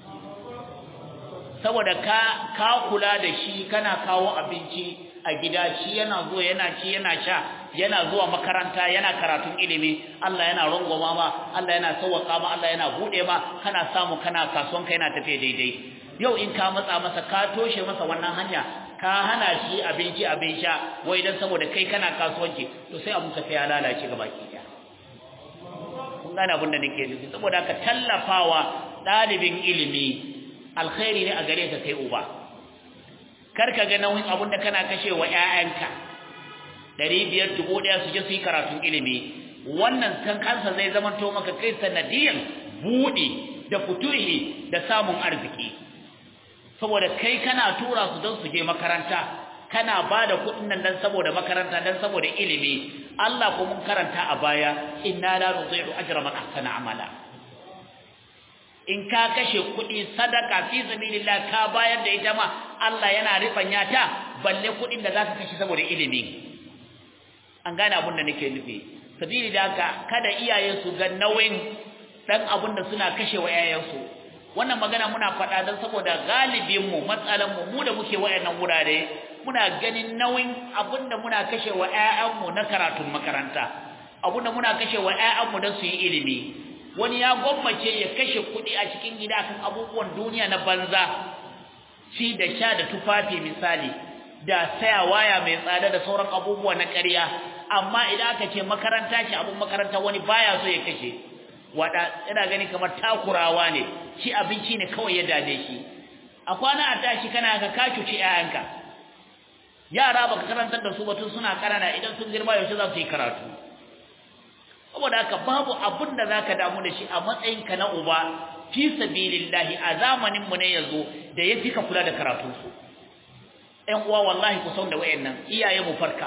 saboda ka ka kula da shi kana kawo abinci a gida shi yana zo yana ci yana sha yana zuwa makaranta yana karatun ilimi Allah yana rungoma ma Allah yana sauwaka ma Allah yana bude ma kana samu kana kasuwan ka yana tafiya daidai yau in ka matsa masa ka toshe masa wannan hanya ka hana shi abinci abin sha wai dan saboda kai kana kasuwanci to sai abun ka ya lalace gabaki daya kun gane abin da nake nufi saboda ka tallafawa dalibin ilimi alkhairi ne a gare ka kai uba karka ga nauyin abun da kana kashewa ƴaƴanka ɗari biyar dubu ɗaya su je su yi karatun ilimi wannan kan kansa zai zama to maka kai sanadiyan buɗe da futuhi da samun arziki saboda kai kana tura su don su je makaranta kana bada kuɗin nan dan saboda makaranta dan saboda ilimi Allah ko mun karanta a baya inna la nudhi'u ajra man ahsana amala in ka kashe kuɗi sadaka fi sabilillah ka bayar da ita ma Allah yana rifanya ta balle kuɗin da zaka kashe saboda ilimi an gane abin da nake nufi sabili da haka kada iyaye su ga nauyin dan abin da suna kashe wa yayansu wannan magana muna faɗa dan saboda galibin mu matsalan mu mu da muke wayannan wurare muna ganin nauyin abin da muna kashe wa ƴaƴanmu na karatun makaranta abin da muna kashe wa ƴaƴanmu dan su yi ilimi wani ya gwammace ya kashe kuɗi a cikin gida kan abubuwan duniya na banza ci da sha da tufafi misali da saya waya mai tsada da sauran abubuwa na ƙarya amma idan aka ce makaranta ce abun makaranta wani baya so ya kashe wada ina gani kamar takurawa ne shi abinci ne kawai ya dade shi a kwana a tashi kana ka kacuci ƴaƴanka yara baka karantar da su ba tun suna karana idan sun girma yaushe za su yi karatu saboda haka babu abun da zaka damu da shi a matsayinka na uba fi sabilillahi a zamanin mu ne yazo da yafi ka kula da karatun su ɗan uwa wallahi ku san da wayannan iyaye mu farka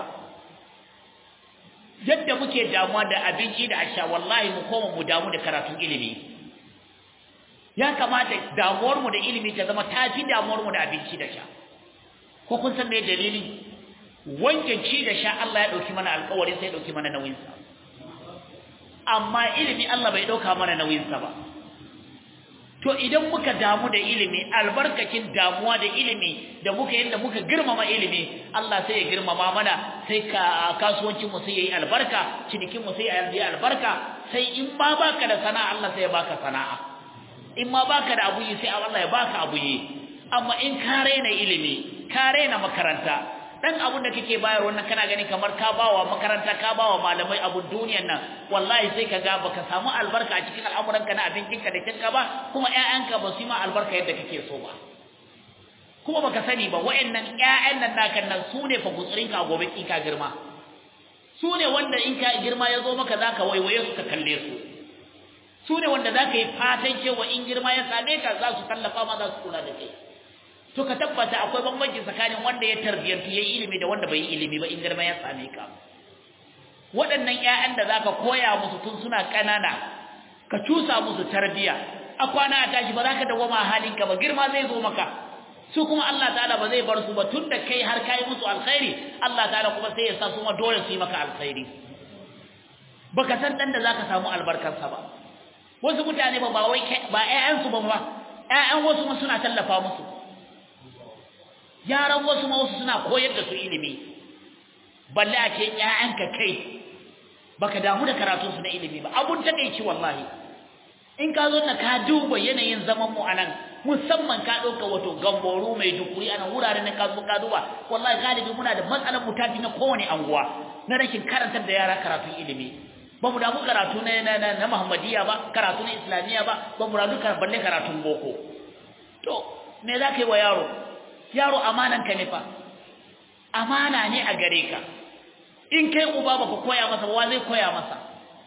yadda muke damuwa da abinci da asha wallahi mu koma mu damu da karatun ilimi ya kamata damuwar mu da ilimi ta zama tafi damuwar mu da abinci da sha ko kun san me dalili wancan ci da sha Allah ya dauki mana alƙawari sai ya dauki mana nauyin sa amma ilimi Allah bai dauka mana nauyin sa ba to idan muka damu da ilimi albarkacin damuwa da ilimi da muka yanda muka girmama ilimi Allah sai ya girmama mana sai ka kasuwancin mu sai yayi albarka cinikin mu sai yayi albarka sai in ma baka da sana'a Allah sai ya baka sana'a in ma baka da abuyi sai Allah ya baka abuyi amma in ka raina ilimi ka raina makaranta dan abun da kake bayar wannan kana gani kamar ka bawa makaranta ka bawa malamai abun duniyar nan wallahi sai kaga baka samu albarka a cikin al'amuranka na abincinka da kinka ba kuma ƴaƴanka ba su yi ma albarka yadda kake so ba kuma baka sani ba wayannan ƴaƴan nan naka nan sune fa gutsurinka a gobe in ka girma sune wanda in ka girma yazo maka zaka waiwaye su ka kalle su sune wanda zaka yi fatan cewa in girma ya same ka za su tallafa ma za su kula da kai to ka tabbata akwai bambanci tsakanin wanda ya tarbiyantu yayi ilimi da wanda bai yi ilimi ba in girma ya same ka waɗannan ƴaƴan da zaka koya musu tun suna kanana ka cusa musu tarbiya a kwana a tashi ba za ka dawoma halinka ba girma zai zo maka su kuma Allah ta'ala ba zai bar su ba tunda kai har kai musu alkhairi Allah ta'ala kuma sai ya sa su ma dole su yi maka alkhairi baka san dan da zaka samu albarkarsa ba wasu mutane ba ba wai ba ƴaƴan su ba ba ƴaƴan wasu ma suna tallafa musu yaran wasu ma wasu suna koyar da su ilimi balle a ce ƴaƴanka kai baka damu da karatun su na ilimi ba abun takeici wallahi in ka zo na ka duba yanayin zaman mu anan musamman ka dauka wato gamboru mai dukuri anan wuraren na ka zo ka duba wallahi galibi muna da matsalar mutafi na kowane anguwa na rashin karantar da yara karatun ilimi ba mu damu karatu na na, na Muhammadiyya ba karatu na Islamiyya ba ba mu damu balle karatun boko to me za ka yi wa yaro yaro amanan ka ne fa amana ne a gare ka in kai uba baka koya masa wa zai koya masa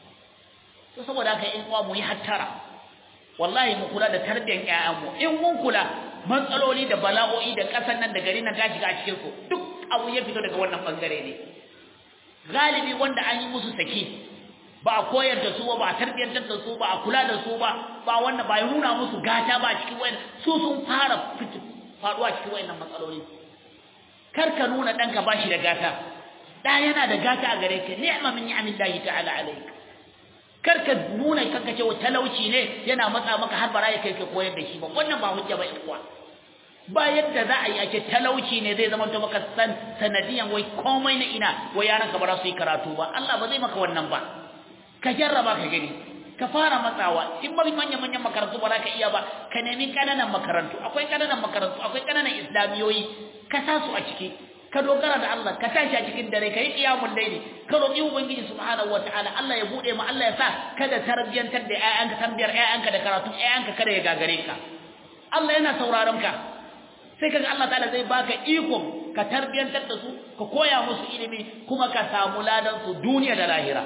to saboda haka in uwa mu yi hattara wallahi mu kula da tarbiyyar ƴaƴanmu in mun kula matsaloli da bala'o'i da ƙasar nan da gari nan ta shiga a cikin su duk abu ya fito daga wannan bangare ne galibi wanda an yi musu saki ba a koyar da su ba ba a tarbiyyantar da su ba a kula da su ba ba wannan ba ya nuna musu gata ba a cikin wayan su sun fara faduwa cikin wayannan matsaloli kar ka nuna danka bashi da gata da yana da gata a gare ka ni'ma min ni'amillahi ta'ala alayka kar ka nuna kanka cewa talauci ne yana matsa maka har bara ya kai ka koyar da shi ba wannan ba hujja ba ikwa ba yadda za a yi ake talauci ne zai zama to maka san sanadiyan wai komai na ina wai yaran ka ba za su yi karatu ba Allah ba zai maka wannan ba ka jarraba ka gani ka fara matsawa in ba manyan manyan makarantu ba za ka iya ba ka nemi kananan makarantu akwai kananan makarantu akwai kananan islamiyoyi ka sa su a ciki ka dogara da Allah ka tashi a cikin dare ka yi qiyamul layli ka roki ubangiji subhanahu wataala Allah ya bude ma Allah ya sa kada tarbiyantar da ƴaƴanka tambiyar ƴaƴanka da karatu ƴaƴanka kada ya gagare ka Allah yana sauraron ka sai kaga Allah ta'ala zai baka iko ka tarbiyantar da su ka koya musu ilimi kuma ka samu ladan su duniya da lahira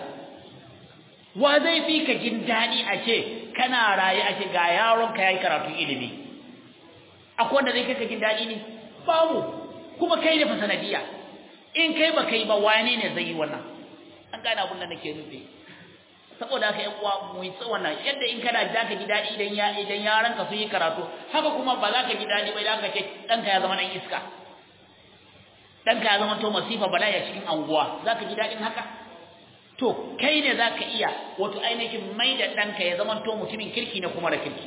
wa zai fi ka jin dadi a ce kana raye a ce ga yaron ka yayi karatu ilimi akwai wanda zai kai ka jin dadi ne babu kuma kai da fasanadiya in kai ba kai ba wane ne zai yi wannan an gane abin da nake nufi saboda haka yan uwa mu yi wannan yadda in kana da ka ji dadi idan ya idan yaran ka su yi karatu haka kuma ba za ka ji dadi ba idan ka ce danka ya zama dan iska danka ya zama to masifa bala'i a cikin anguwa za ka ji dadin haka to kai ne za ka iya wato ainihin mai da danka ya zama to mutumin kirki ne kuma da kirki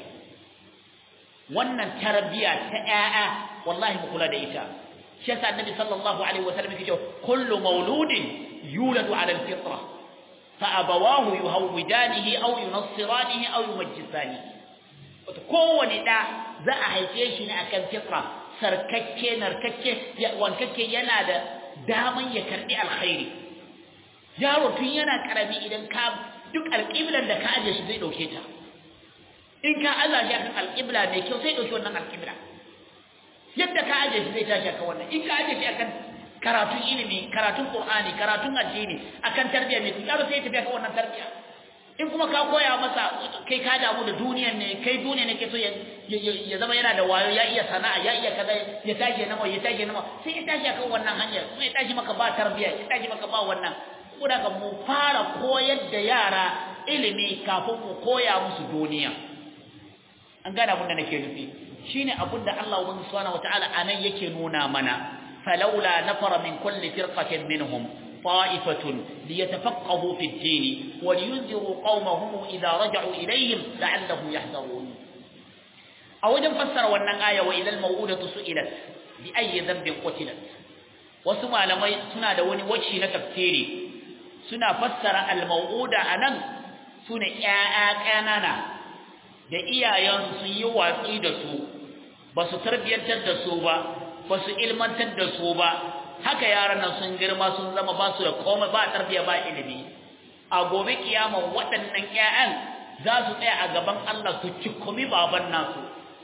wannan tarbiya ta ƴaƴa wallahi mu kula da ita shi yasa annabi sallallahu alaihi wasallam yake cewa kullu mauludin yuladu ala alfitra fa abawahu yuhawidanihi aw yunassiranihi aw yumajjisani wato kowani da za a haife shi ne akan fitra sarkakke narkakke wankakke yana da daman ya karbi alkhairi yaro tun yana karami idan ka duk alqiblan da ka aje shi zai dauke ta in ka aza shi akan alqibla mai kyau sai dauki wannan alqibla yadda ka aje shi zai tashi akan wannan in ka aje shi akan karatun ilimi karatun qur'ani karatun addini akan tarbiyya mai tsaro sai tafi akan wannan tarbiyya in kuma ka koya masa kai ka damu da duniyar ne kai duniya ne ke so ya ya zama yana da wayo ya iya sana'a ya iya kaza ya tashi na ya tashi na sai ya tashi akan wannan hanya kuma ya tashi maka ba tarbiyya ya tashi maka ba wannan saboda ka mu fara koyar da yara ilimi kafin mu koya musu duniya an gane abin da nake nufi shine abinda Allah subhanahu wataala anan yake nuna mana falawla nafara min kulli firqatin minhum ta'ifatun liyatafaqahu fi ad-din wa liyunziru qaumahum idha raja'u ilayhim la'allahum yahdharun aw wajen fassara wannan aya wa idal maw'udatu su'ilat bi ayyi dhanbin qutilat wasu malamai suna da wani wacce na tafsiri suna fassara al-maw'uda anan sune ƴaƴa ƙanana da iyayensu sun yi watsi da su ba su tarbiyantar da su ba ba su ilmantar da su ba haka yaran nan sun girma sun zama ba su da komai ba tarbiya ba ilimi a gobe kiyama waɗannan ƴaƴan za su tsaya a gaban Allah su cikumi baban nasu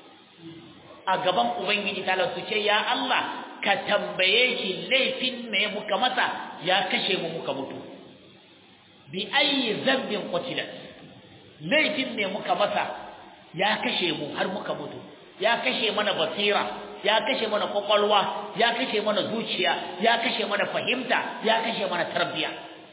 a gaban ubangiji ta su ce ya Allah ka tambaye shi laifin me muka masa ya kashe mu muka mutu bi ayi zambin qutilat laifin me muka masa ya kashe mu har muka mutu ya kashe mana basira ya kashe mana kokolwa ya kashe mana zuciya ya kashe mana fahimta ya kashe mana tarbiya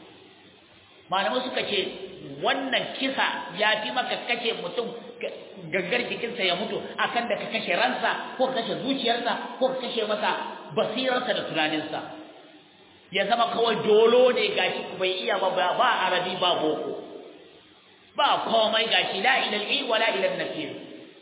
malamai suka ce wannan kisa ya fi maka kashe mutum gaggar jikinsa ya mutu akan da ka kashe ransa ko ka kashe zuciyarsa ko ka kashe masa basirarsa da tunaninsa ya zama kawai dolo ne gashi bai iya ba ba arabi ba boko ba komai gashi la ilaha illa wala ilaha nafir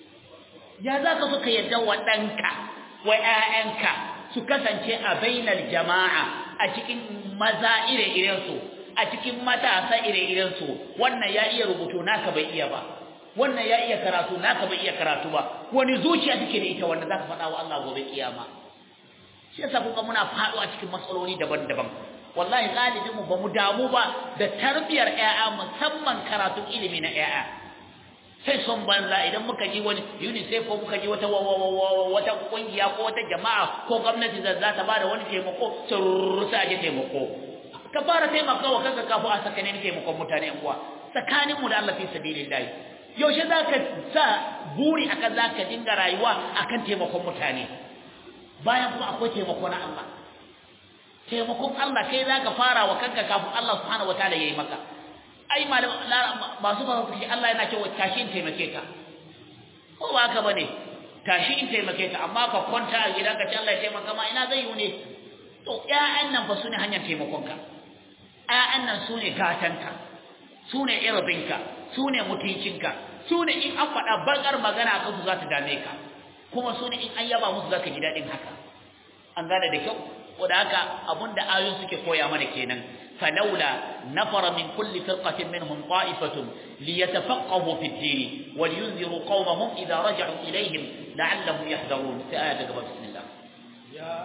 ya zaka suka yadda wa danka wa ƴaƴanka su kasance a bainal jama'a a cikin maza ire-iren su a cikin matasa ire-iren su wannan ya iya rubutu naka bai iya ba wannan ya iya karatu naka bai iya karatu ba wani zuciya take da ita wanda zaka faɗa wa Allah gobe kiyama shi yasa kuka muna faɗo a cikin matsaloli daban-daban wallahi galibin mu bamu damu ba da tarbiyar ƴaƴa musamman karatun ilimi na ƴaƴa sai son banza idan muka ji wani UNICEF ko muka ji wata wata kungiya ko wata jama'a ko gwamnati da za ta bada wani taimako sai aje taimako ka fara taimakawa kanka kafin a saka ne taimakon mutane yan uwa tsakanin mu da Allah fi sabilillah yaushe zaka sa buri akan zaka dinga rayuwa akan taimakon mutane bayan kuma akwai taimako na Allah taimakon Allah kai zaka fara wa kanka kafin Allah subhanahu wataala yayi maka ai malam masu ba su Allah yana cewa tashi in taimake ka ko ba haka bane tashi in taimake ka amma ka kwanta a gidanka ce Allah ya taimaka ma ina zai yi ne to ƴaƴan nan fa sune hanyar taimakon ka ƴaƴan nan sune gatanka sune irabinka sune mutuncinka sune in an faɗa bakar magana kan su za ta dame ka kuma sune in an yaba musu zaka ji dadin haka an gane da kyau wanda haka abunda ayoyin suke koya mana kenan فلولا نفر من كل فرقة منهم طائفة ليتفقهوا في الدين ولينذروا قومهم إذا رجعوا إليهم لعلهم يحذرون في آية قبل بسم الله يا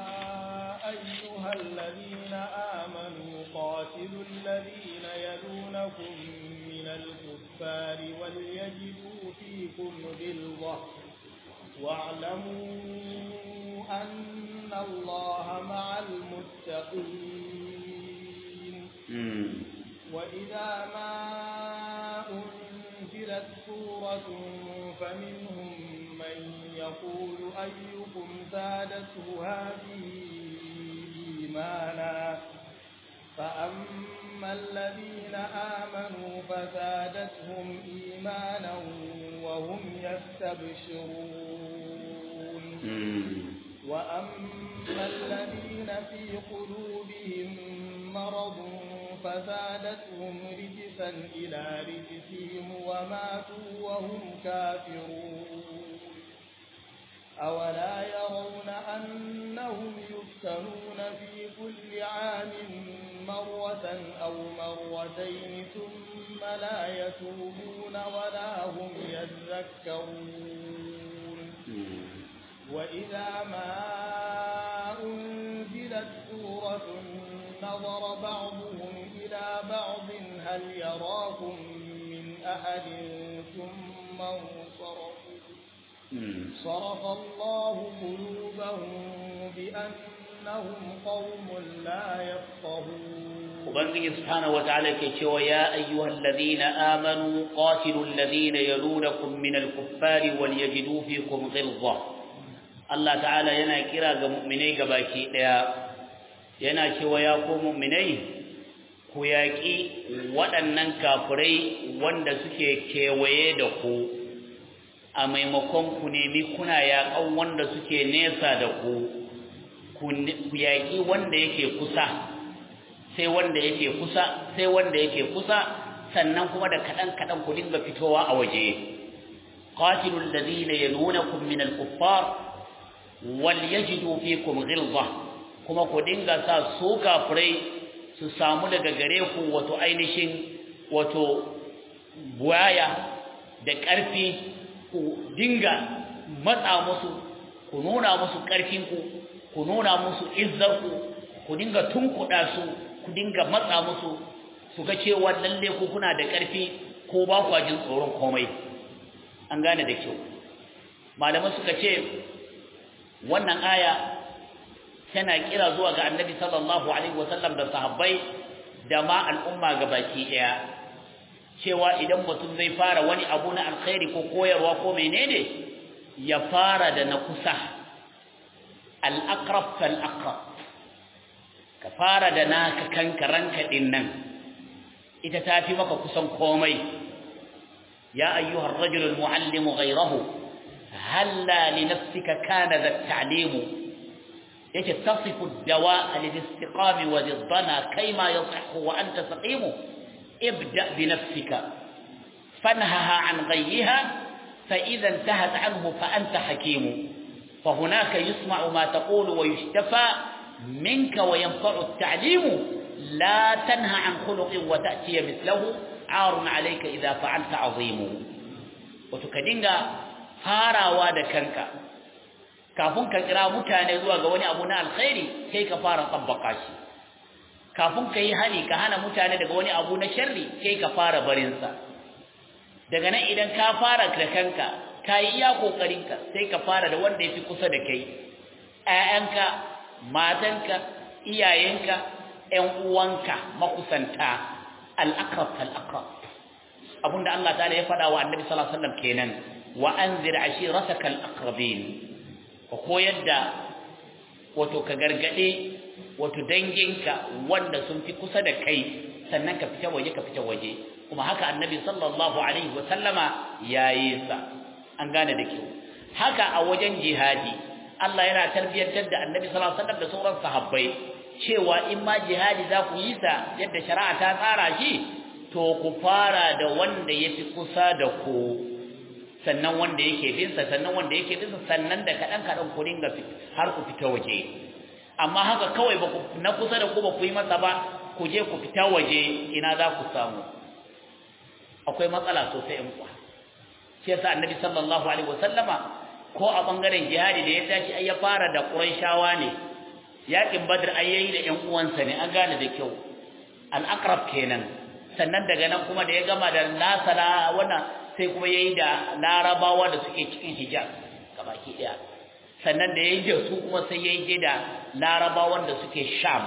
أيها الذين آمنوا قاتلوا الذين يلونكم من الكفار وليجدوا فيكم غلظة واعلموا أن الله مع المتقين وإذا ما أنزلت سورة فمنهم من يقول أيكم زادته هذه إيمانا فأما الذين آمنوا فزادتهم إيمانا وهم يستبشرون وأما الذين في قلوبهم مرض فزادتهم رجسا إلى رجسهم وماتوا وهم كافرون أولا يرون أنهم يفتنون في كل عام مرة أو مرتين ثم لا يتوبون ولا هم يذكرون وإذا ما أنزلت سورة نظر بعضهم إلى بعض هل يراكم من أحد ثم انصرفوا صرف الله قلوبهم بأنهم قوم لا يفقهون وبنجي سبحانه وتعالى كيشوا يا أيها الذين آمنوا قاتلوا الذين يلونكم من الكفار وليجدوا فيكم غلظة الله تعالى ينا كرا مؤمني gabaki daya yana cewa ya ku mu'minai ku yaki waɗannan kafirai wanda suke kewaye da ku a maimakon ku nemi kuna yaƙan wanda suke nesa da ku ku yaki wanda yake kusa sai wanda yake kusa sai wanda yake kusa sannan kuma da kadan kadan ku dinga fitowa a waje qatilul ladina yalunakum min al-kuffar wal yajidu fikum ghilza kuma ku dinga sa su kafirai su samu daga gare ku wato ainihin wato buaya da ƙarfi ku dinga matsa musu ku nuna musu karfin ku ku nuna musu izzar ku ku dinga tunkuda su ku dinga matsa musu su ga cewa lalle ku kuna da karfi ko ba ku jin tsoron komai an gane da kyau malamai suka ce wannan aya tana kira zuwa ga annabi sallallahu alaihi wasallam da sahabbai da ma al'umma gabaki daya cewa idan mutum zai fara wani abu na alkhairi ko koyarwa ko menene ya fara da na kusa al-aqrab fal-aqrab ka fara da naka kankaranka din nan ita tafi maka kusan komai ya ayyuhar rajul al-muallim ghayrahu halla li nafsika kana dha at-ta'lim yake tasifu ad-dawa' lil-istiqam wa lid-dana kayma yasihhu wa anta saqim ibda bi nafsika fanhaha an ghayriha fa idha intahat anhu fa anta hakim fa hunaka yusma'u ma taqulu wa yushtafa minka wa yanfa'u at-ta'lim la tanha an khuluqin wa ta'ti mithluhu 'arun 'alayka idha fa'alta 'azim wa tukadinga farawa da kanka kafin ka kira mutane zuwa ga wani abu na alkhairi sai ka fara tabbaka shi kafin ka yi hali ka hana mutane daga wani abu na sharri sai ka fara barin sa daga nan idan ka fara da kanka kai iya kokarinka sai ka fara da wanda yafi kusa da kai ƴaƴanka matanka iyayenka ƴan uwanka makusanta al-aqrab al-aqrab abunda Allah ta'ala ya faɗa wa annabi sallallahu alaihi wasallam kenan wa anzir ashirataka al-aqrabin ka koyar da wato ka gargade wato danginka wanda sun fi kusa da kai sannan ka fita waje ka fita waje kuma haka annabi sallallahu alaihi wa sallama yayi sa an gane da kyau haka a wajen jihadi Allah yana tarbiyantar da annabi sallallahu alaihi wasallam da sauran sahabbai cewa in ma jihadi za ku yi sa yadda shari'a ta tsara shi to ku fara da wanda yafi kusa da ku sannan wanda yake bin sa sannan wanda yake bin sa sannan da kadan kadan ku dinga har ku fita waje amma haka kawai ba ku na kusa da ku ba ku yi masa ba ku je ku fita waje ina za ku samu akwai matsala sosai in kuwa shi yasa annabi sallallahu alaihi wasallama ko a bangaren jihadi da ya tashi ai ya fara da quraishawa ne yakin badr ai yayi da ƴan uwansa ne an gane da kyau al-aqrab kenan sannan daga nan kuma da ya gama da nasara wannan sai kuma yayi da larabawa da suke cikin hijaz gabaki daya sannan da yayi da su kuma sai yayi da larabawan da suke sham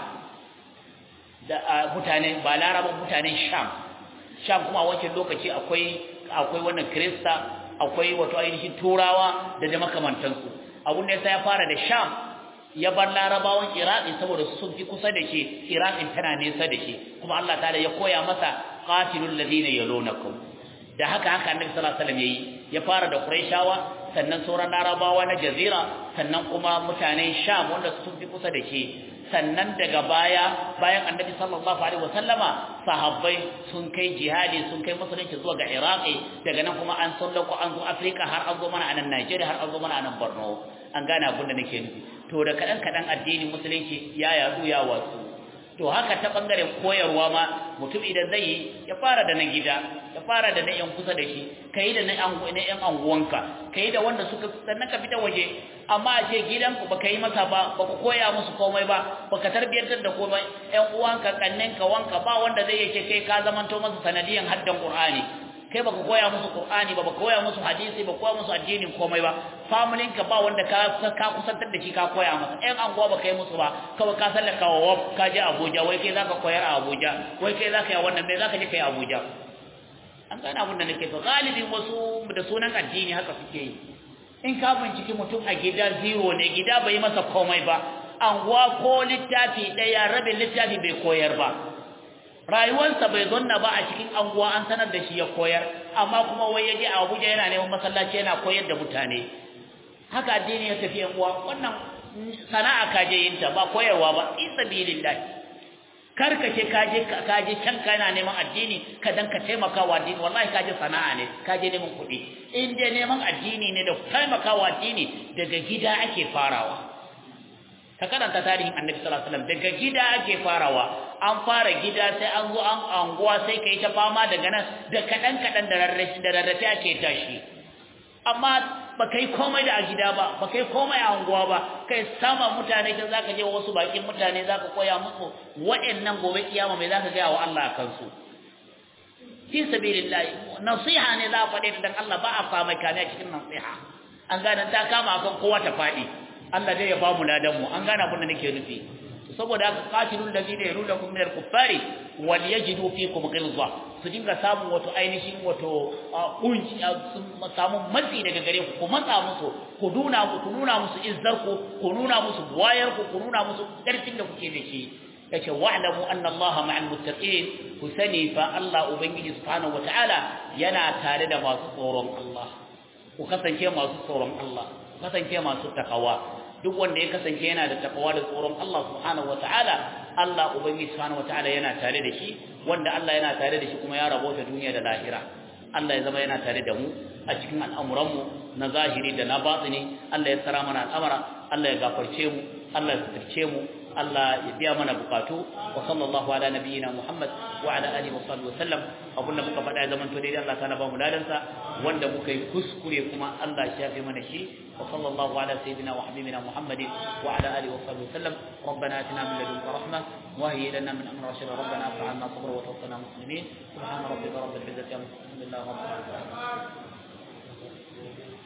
da mutane ba larabawan mutanen sham sham kuma a wancan lokaci akwai akwai wannan krista akwai wato ainihin turawa da da makamantansu abun da ya fara da sham ya bar larabawan iraqi saboda su sun fi kusa da shi iraqin tana nesa da shi kuma Allah ta'ala ya koya masa qatilul ladina yalunakum da haka haka annabi sallallahu alaihi wasallam yayi ya fara da quraishawa sannan sauran larabawa na jazira sannan kuma mutanen sham wanda sun fi kusa da shi sannan daga baya bayan annabi sallallahu alaihi wasallama sahabbai sun kai jihadi sun kai musulunci zuwa ga iraqi daga nan kuma an sallako an zo afrika har an zo mana a nan najeriya har an zo mana a nan borno an gane abin da nake nufi to da kadan kadan addinin musulunci ya yadu ya wasu to haka ta bangaren koyarwa ma mutum idan zai yi ya fara da na gida ya fara da na yan kusa da shi kai da na yan na yan anguwanka kai da wanda suka sannan ka fita waje amma a ce gidanku baka yi masa ba baka koya musu komai ba baka tarbiyantar da komai yan uwanka kannenka wanka ba wanda zai yake kai ka zamanto masa sanadiyan haddan qur'ani kai baka koya musu qur'ani ba baka koya musu hadisi ba koya musu addinin komai ba familin ka ba wanda ka ka kusantar da shi ka koya masa ɗan anguwa baka yi musu ba kawai ka sallaka wa ka je Abuja wai kai zaka koyar a Abuja wai kai zaka yi wannan me zaka je kai Abuja an gane abin da nake to galibin wasu da sunan addini haka suke yi in ka binciki mutum a gida zero ne gida bai masa komai ba anguwa ko littafi daya rabin littafi bai koyar ba rayuwarsa bai zonna ba a cikin anguwa an sanar da shi ya koyar amma kuma wai yaje a Abuja yana neman masallaci yana koyar da mutane haka addini ya tafi anguwa wannan sana'a kaje yin ta ba koyarwa ba fi sabilillah karkace kaje kaje can kana neman addini ka dan ka taimaka wa addini wallahi kaje sana'a ne kaje neman kuɗi in dai neman addini ne da taimaka wa addini daga gida ake farawa ka karanta tarihin annabi sallallahu alaihi wasallam daga gida ake farawa an fara gida sai an zo an anguwa sai kai ta fama daga nan da kadan kadan da rarrafe da rarrafe ake tashi amma ba kai komai da a gida ba ba kai komai a unguwa ba kai sama mutane kin zaka je wasu bakin mutane zaka koya musu wa'annan gobe kiyama mai zaka ga wa Allah kansu fi sabilillah nasiha ne za faɗe dan Allah ba a fama kane a cikin nasiha an gane ta kama kan kowa ta faɗi Allah dai ya ba mu ladan mu an gane abin da nake nufi saboda haka qatilul ladina yarunakum minal kuffari wal yajidu fikum ghilza su dinga samun wato ainihin wato kunci sun samu matsi daga gare ku ku matsa musu ku nuna ku ku nuna musu izzar ku ku nuna musu wayar ku ku nuna musu karfin da kuke da shi yace wa'lamu anna allaha ma'al muttaqin ku sani fa Allah ubangiji subhanahu wataala yana tare da masu tsoron Allah ku kasance masu tsoron Allah ku kasance masu takawa duk wanda ya kasance yana da takawa da tsoron Allah subhanahu wataala Allah ubangiji subhanahu wataala yana tare da shi wanda Allah yana tare da shi kuma ya rabota duniya da lahira Allah ya zama yana tare da mu a cikin al'amuran mu na zahiri da na batini Allah ya tsara mana al'amara Allah ya gafarce mu Allah ya tsirce mu Allah ya biya mana bukatu wa sallallahu ala nabiyyina Muhammad wa ala alihi wa sahbihi wasallam abunda muka faɗa zaman to dai Allah ta ba mu ladan sa wanda muka yi kuskure kuma Allah ya shafe mana shi wa sallallahu ala sayyidina wa habibina Muhammadin wa ala alihi wa sahbihi wasallam ربنا آتنا من لدنك رحمة وهي لنا من أمر رشدا ربنا اغفر عنا صبرا وتوفنا مسلمين سبحان ربك رب العزة عما يصفون الحمد لله رب العالمين